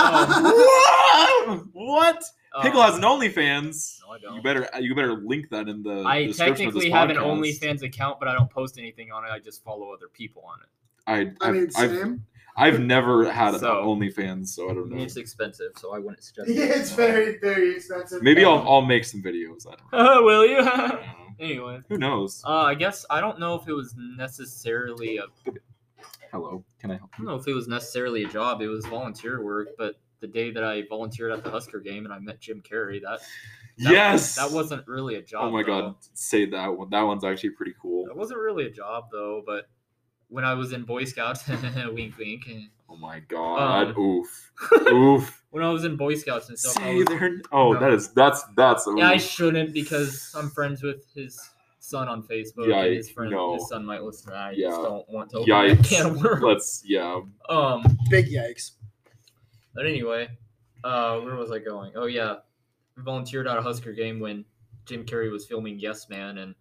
Speaker 2: What? Pickle has an OnlyFans.
Speaker 3: No, I don't.
Speaker 2: You better link that in the
Speaker 3: I
Speaker 2: description of this
Speaker 3: technically have an
Speaker 2: podcast.
Speaker 3: OnlyFans account, but I don't post anything on it. I just follow other people on it.
Speaker 1: I mean, same.
Speaker 2: I've never had an
Speaker 3: So-
Speaker 2: OnlyFans, so I don't know.
Speaker 3: It's expensive, so I wouldn't suggest
Speaker 1: Yeah,
Speaker 3: it.
Speaker 1: it's very, very expensive.
Speaker 2: Maybe I'll make some videos. I don't know.
Speaker 3: Will you?
Speaker 2: I don't know.
Speaker 3: Anyway,
Speaker 2: Who knows?
Speaker 3: I guess I don't know if it was necessarily a.
Speaker 2: Hello, can I help
Speaker 3: I don't know if it was necessarily a job. It was volunteer work, but the day that I volunteered at the Husker game and I met Jim Carrey, that
Speaker 2: Yes.
Speaker 3: that wasn't really a job.
Speaker 2: Oh my
Speaker 3: though.
Speaker 2: god, say that one. That one's actually pretty cool.
Speaker 3: That wasn't really a job though. But when I was in Boy Scouts, wink, wink.
Speaker 2: Oh my god. Oof.
Speaker 3: Um,
Speaker 2: Oof.
Speaker 3: When I was in Boy Scouts and stuff, I
Speaker 2: See
Speaker 3: was,
Speaker 2: there. Oh,
Speaker 3: No.
Speaker 2: that's.
Speaker 3: yeah, I
Speaker 2: oof.
Speaker 3: shouldn't because I'm friends with his son on Facebook.
Speaker 2: Yeah,
Speaker 3: and his friend,
Speaker 2: no.
Speaker 3: his son might listen. I
Speaker 2: Yeah.
Speaker 3: just don't want to open that
Speaker 2: Yikes.
Speaker 3: can of worms.
Speaker 2: Let's. Yeah.
Speaker 1: Big yikes.
Speaker 3: But anyway, where was I going? Oh yeah, I volunteered at a Husker game when Jim Carrey was filming Yes Man, and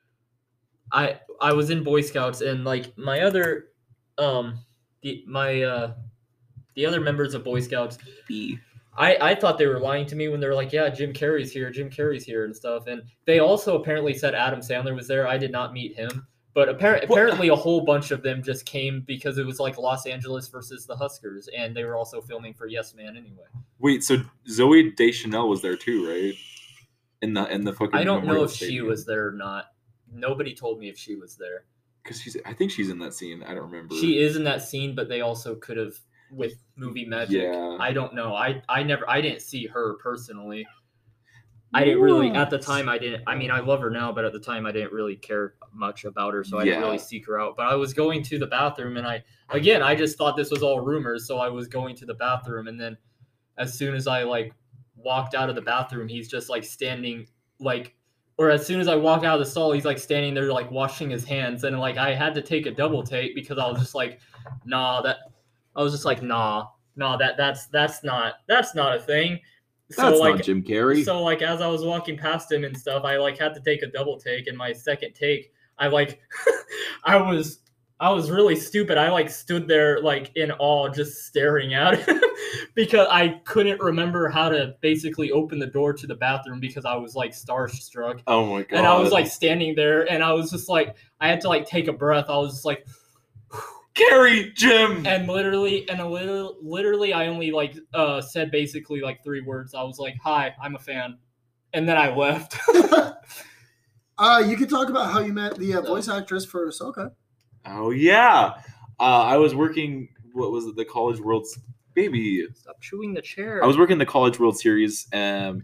Speaker 3: I was in Boy Scouts, and like my other the other members of Boy Scouts, I thought they were lying to me when they were like, yeah, Jim Carrey's here and stuff, and they also apparently said Adam Sandler was there. I did not meet him. But apparently a whole bunch of them just came because it was like Los Angeles versus the Huskers, and they were also filming for Yes Man anyway.
Speaker 2: Wait, so Zoe Deschanel was there too, right? In the fucking.
Speaker 3: I don't know
Speaker 2: Memorial
Speaker 3: if she
Speaker 2: Stadium.
Speaker 3: was there or not. Nobody told me if she was there.
Speaker 2: Because I think she's in that scene. I don't remember.
Speaker 3: She is in that scene, but they also could have with movie magic.
Speaker 2: Yeah.
Speaker 3: I don't know. I didn't see her personally. I didn't really at the time. I mean, I love her now, but at the time I didn't really care much about her, so I didn't
Speaker 2: Yeah.
Speaker 3: really seek her out. But I was going to the bathroom, and I just thought this was all rumors, so I was going to the bathroom, and then as soon as I like walked out of the bathroom, he's just like standing like or as soon as I walk out of the stall, he's like standing there like washing his hands, and like I had to take a double take because I was just like, nah, that's not a thing.
Speaker 2: That's
Speaker 3: like
Speaker 2: not Jim Carrey.
Speaker 3: so like as I was walking past him and stuff, I like had to take a double take, and my second take, I like I was really stupid. I like stood there like in awe, just staring at him because I couldn't remember how to basically open the door to the bathroom because I was like starstruck.
Speaker 2: Oh my god.
Speaker 3: And I was like standing there, and I was just like, I had to like take a breath. I was just like,
Speaker 2: Carrey, Jim.
Speaker 3: and literally, I only like said basically like 3 words. I was like, "Hi, I'm a fan," and then I left.
Speaker 1: You could talk about how you met the voice actress for Ahsoka.
Speaker 2: Oh yeah. I was working. What was it? The College World's baby.
Speaker 3: Stop chewing the chair.
Speaker 2: I was working the College World Series, and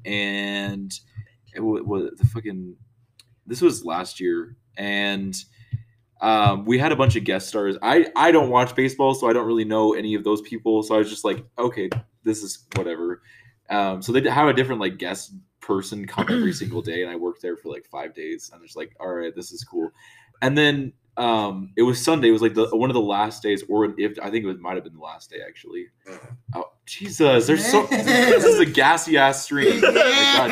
Speaker 2: it was the fucking. This was last year, and we had a bunch of guest stars. I don't watch baseball, so I don't really know any of those people. So I was just like, okay, this is whatever. So they have a different like guest person come every single day, and I worked there for like 5 days. I'm just like, all right, this is cool. And then it was Sunday. It was like one of the last days, or if I think it might have been the last day actually. Oh Jesus! There's so this is a gassy ass stream. Like, God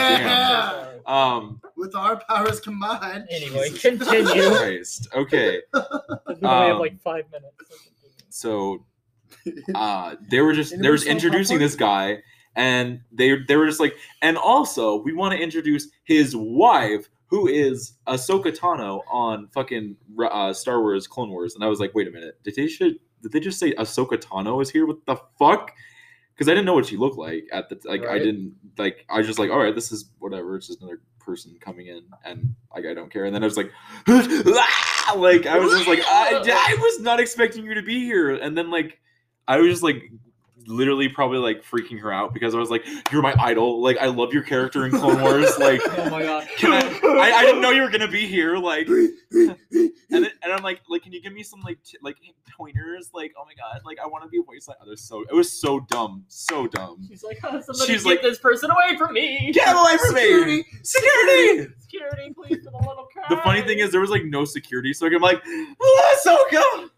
Speaker 2: damn.
Speaker 1: With our powers combined.
Speaker 3: Anyway,
Speaker 2: Jesus
Speaker 3: continue.
Speaker 2: Christ. Okay.
Speaker 3: We only have like 5 minutes.
Speaker 2: So they were introducing this guy, and they were just like, and also we want to introduce his wife, who is Ahsoka Tano on fucking Star Wars Clone Wars. And I was like, wait a minute, did they just say Ahsoka Tano is here? What the fuck? Because I didn't know what she looked like at the like.
Speaker 3: Right.
Speaker 2: I was just like, all right, this is whatever. It's just another person coming in, and like I don't care. And then I was like, like I was just like, I was not expecting you to be here. And then like I was just like literally probably like freaking her out because I was like, you're my idol. Like I love your character in Clone Wars. Like
Speaker 3: Oh my god.
Speaker 2: I didn't know you were gonna be here. Like and I'm like can you give me some like pointers? Like oh my god, like I want to be a voice like others. So it was so dumb.
Speaker 3: She's like, somebody
Speaker 2: She's
Speaker 3: get
Speaker 2: like,
Speaker 3: this person away from me.
Speaker 2: get away from me! Security!
Speaker 3: Security, please, for the little car.
Speaker 2: The funny thing is there was like no security, so I'm like, Ahsoka!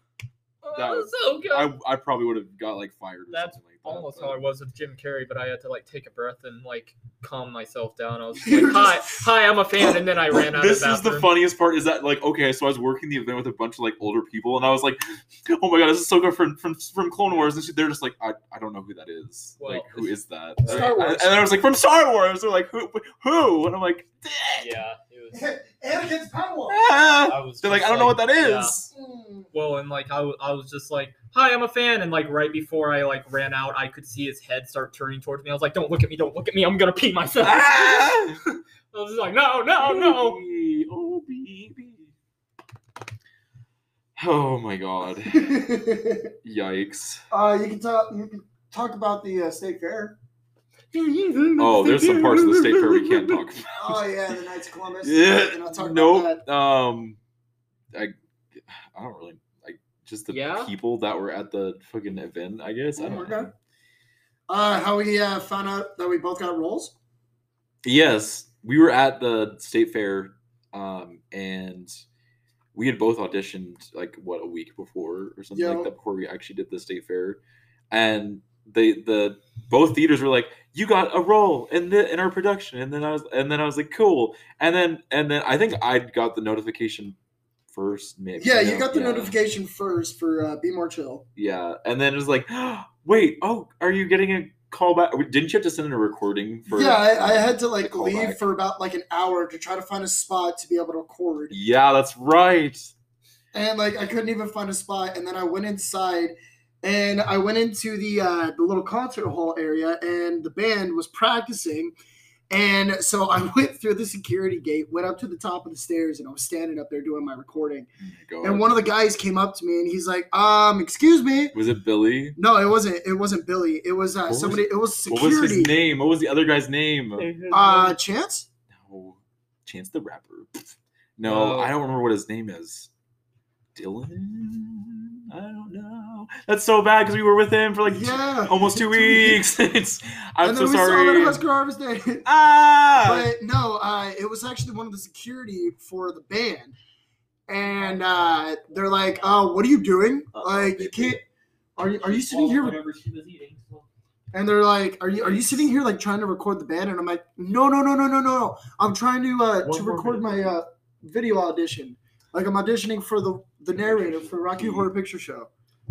Speaker 2: I probably would have got like fired or
Speaker 3: That's
Speaker 2: something like that.
Speaker 3: almost
Speaker 2: but-
Speaker 3: how I was with Jim Carrey, but I had to like take a breath and like calm myself down. I was just like, hi, I'm a fan, and then I ran out.
Speaker 2: This
Speaker 3: of
Speaker 2: is the funniest part is that like okay, so I was working the event with a bunch of like older people, and I was like, oh my god, this is Ahsoka from Clone Wars, and they're just like, I don't know who that is.
Speaker 3: Well,
Speaker 2: like who is that?
Speaker 1: Star Wars.
Speaker 2: And I was like, from Star Wars. They're like, who? And I'm like,
Speaker 3: Yeah, it was.
Speaker 1: Anakin's Padawan.
Speaker 2: ah.
Speaker 3: was
Speaker 2: They're like,
Speaker 3: just
Speaker 2: I don't know what that
Speaker 3: yeah.
Speaker 2: is.
Speaker 3: Well, and like I was just like, hi, I'm a fan, and like right before I like ran out, I could see his head start turning towards me. I was like, don't look at me, I'm gonna pee myself.
Speaker 2: Ah!
Speaker 3: I was just like, no.
Speaker 2: Oh, baby. Oh my god. Yikes.
Speaker 1: You can talk about the state fair.
Speaker 2: Oh, there's some parts of the state fair we can't talk about.
Speaker 1: Oh yeah, the Knights of Columbus.
Speaker 2: Yeah.
Speaker 1: Can I talk
Speaker 2: Nope.
Speaker 1: about that?
Speaker 2: I don't really like just the
Speaker 3: Yeah?
Speaker 2: people that were at the fucking event, I guess. I don't know.
Speaker 1: Okay. How we found out that we both got roles?
Speaker 2: Yes, we were at the state fair, and we had both auditioned like a week before or something
Speaker 1: Yeah.
Speaker 2: like that before we actually did the state fair, and the both theaters were like, you got a role in our production, and then I was like, cool, and then I think I got the notification first, maybe.
Speaker 1: Yeah, you got the notification first for Be More Chill.
Speaker 2: Yeah, and then it was like, wait, are you getting a call back? Didn't you have to send in a recording for?
Speaker 1: Yeah, I had to like
Speaker 2: the callback?
Speaker 1: leave for about like an hour to try to find a spot to be able to record.
Speaker 2: Yeah, that's right.
Speaker 1: And like I couldn't even find a spot, and then I went inside, and I went into the little concert hall area, and the band was practicing, and so I went through the security gate, went up to the top of the stairs, and I was standing up there doing my recording.
Speaker 2: Go
Speaker 1: And one of the guys came up to me, and he's like, excuse me.
Speaker 2: Was it Billy?
Speaker 1: No, it wasn't Billy. It was somebody. It was
Speaker 2: What was
Speaker 1: security.
Speaker 2: his name? What was the other guy's name?
Speaker 1: Chance.
Speaker 2: No, Chance the Rapper. No,
Speaker 3: Oh.
Speaker 2: I don't remember what his name is. Dylan. I don't know. That's so bad because we were with him for like almost 2 weeks. I'm so sorry.
Speaker 1: And then we saw him at Husker Harvest Day. But no, it was actually one of the security for the band. And they're like, "Oh, what are you doing? Like, you can't. Are you sitting here?"
Speaker 4: Whatever she was eating. So.
Speaker 1: And they're like, "Are you sitting here like trying to record the band?" And I'm like, "No. I'm trying to record my video audition. Like I'm auditioning for the narrator for Rocky Horror Picture Show."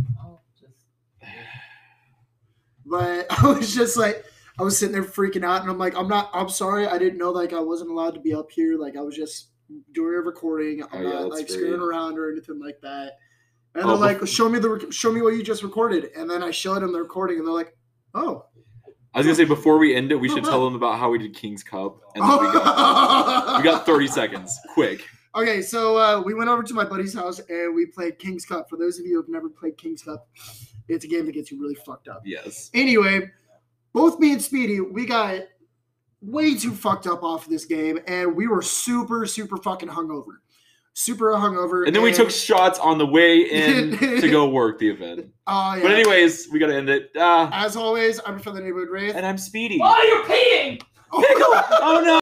Speaker 1: But I was just like, I was sitting there freaking out, and I'm like, I'm sorry, I didn't know like I wasn't allowed to be up here. Like I was just doing a recording. I'm not like screwing around or anything like that. And they're like, show me what you just recorded. And then I showed them the recording, and they're like, oh.
Speaker 2: I was gonna say before we end it, we should tell them about how we did King's Cup, and then we got 30 seconds, quick.
Speaker 1: Okay, so we went over to my buddy's house and we played King's Cup. For those of you who have never played King's Cup, it's a game that gets you really fucked up.
Speaker 2: Yes.
Speaker 1: Anyway, both me and Speedy, we got way too fucked up off of this game, and we were super, super fucking hungover.
Speaker 2: And then we took shots on the way in to go work the event. Yeah. But anyways, we gotta end it.
Speaker 1: As always, I'm from the Neighborhood Wraith.
Speaker 2: And I'm Speedy.
Speaker 4: Oh, you're peeing!
Speaker 2: Pickle! Oh no!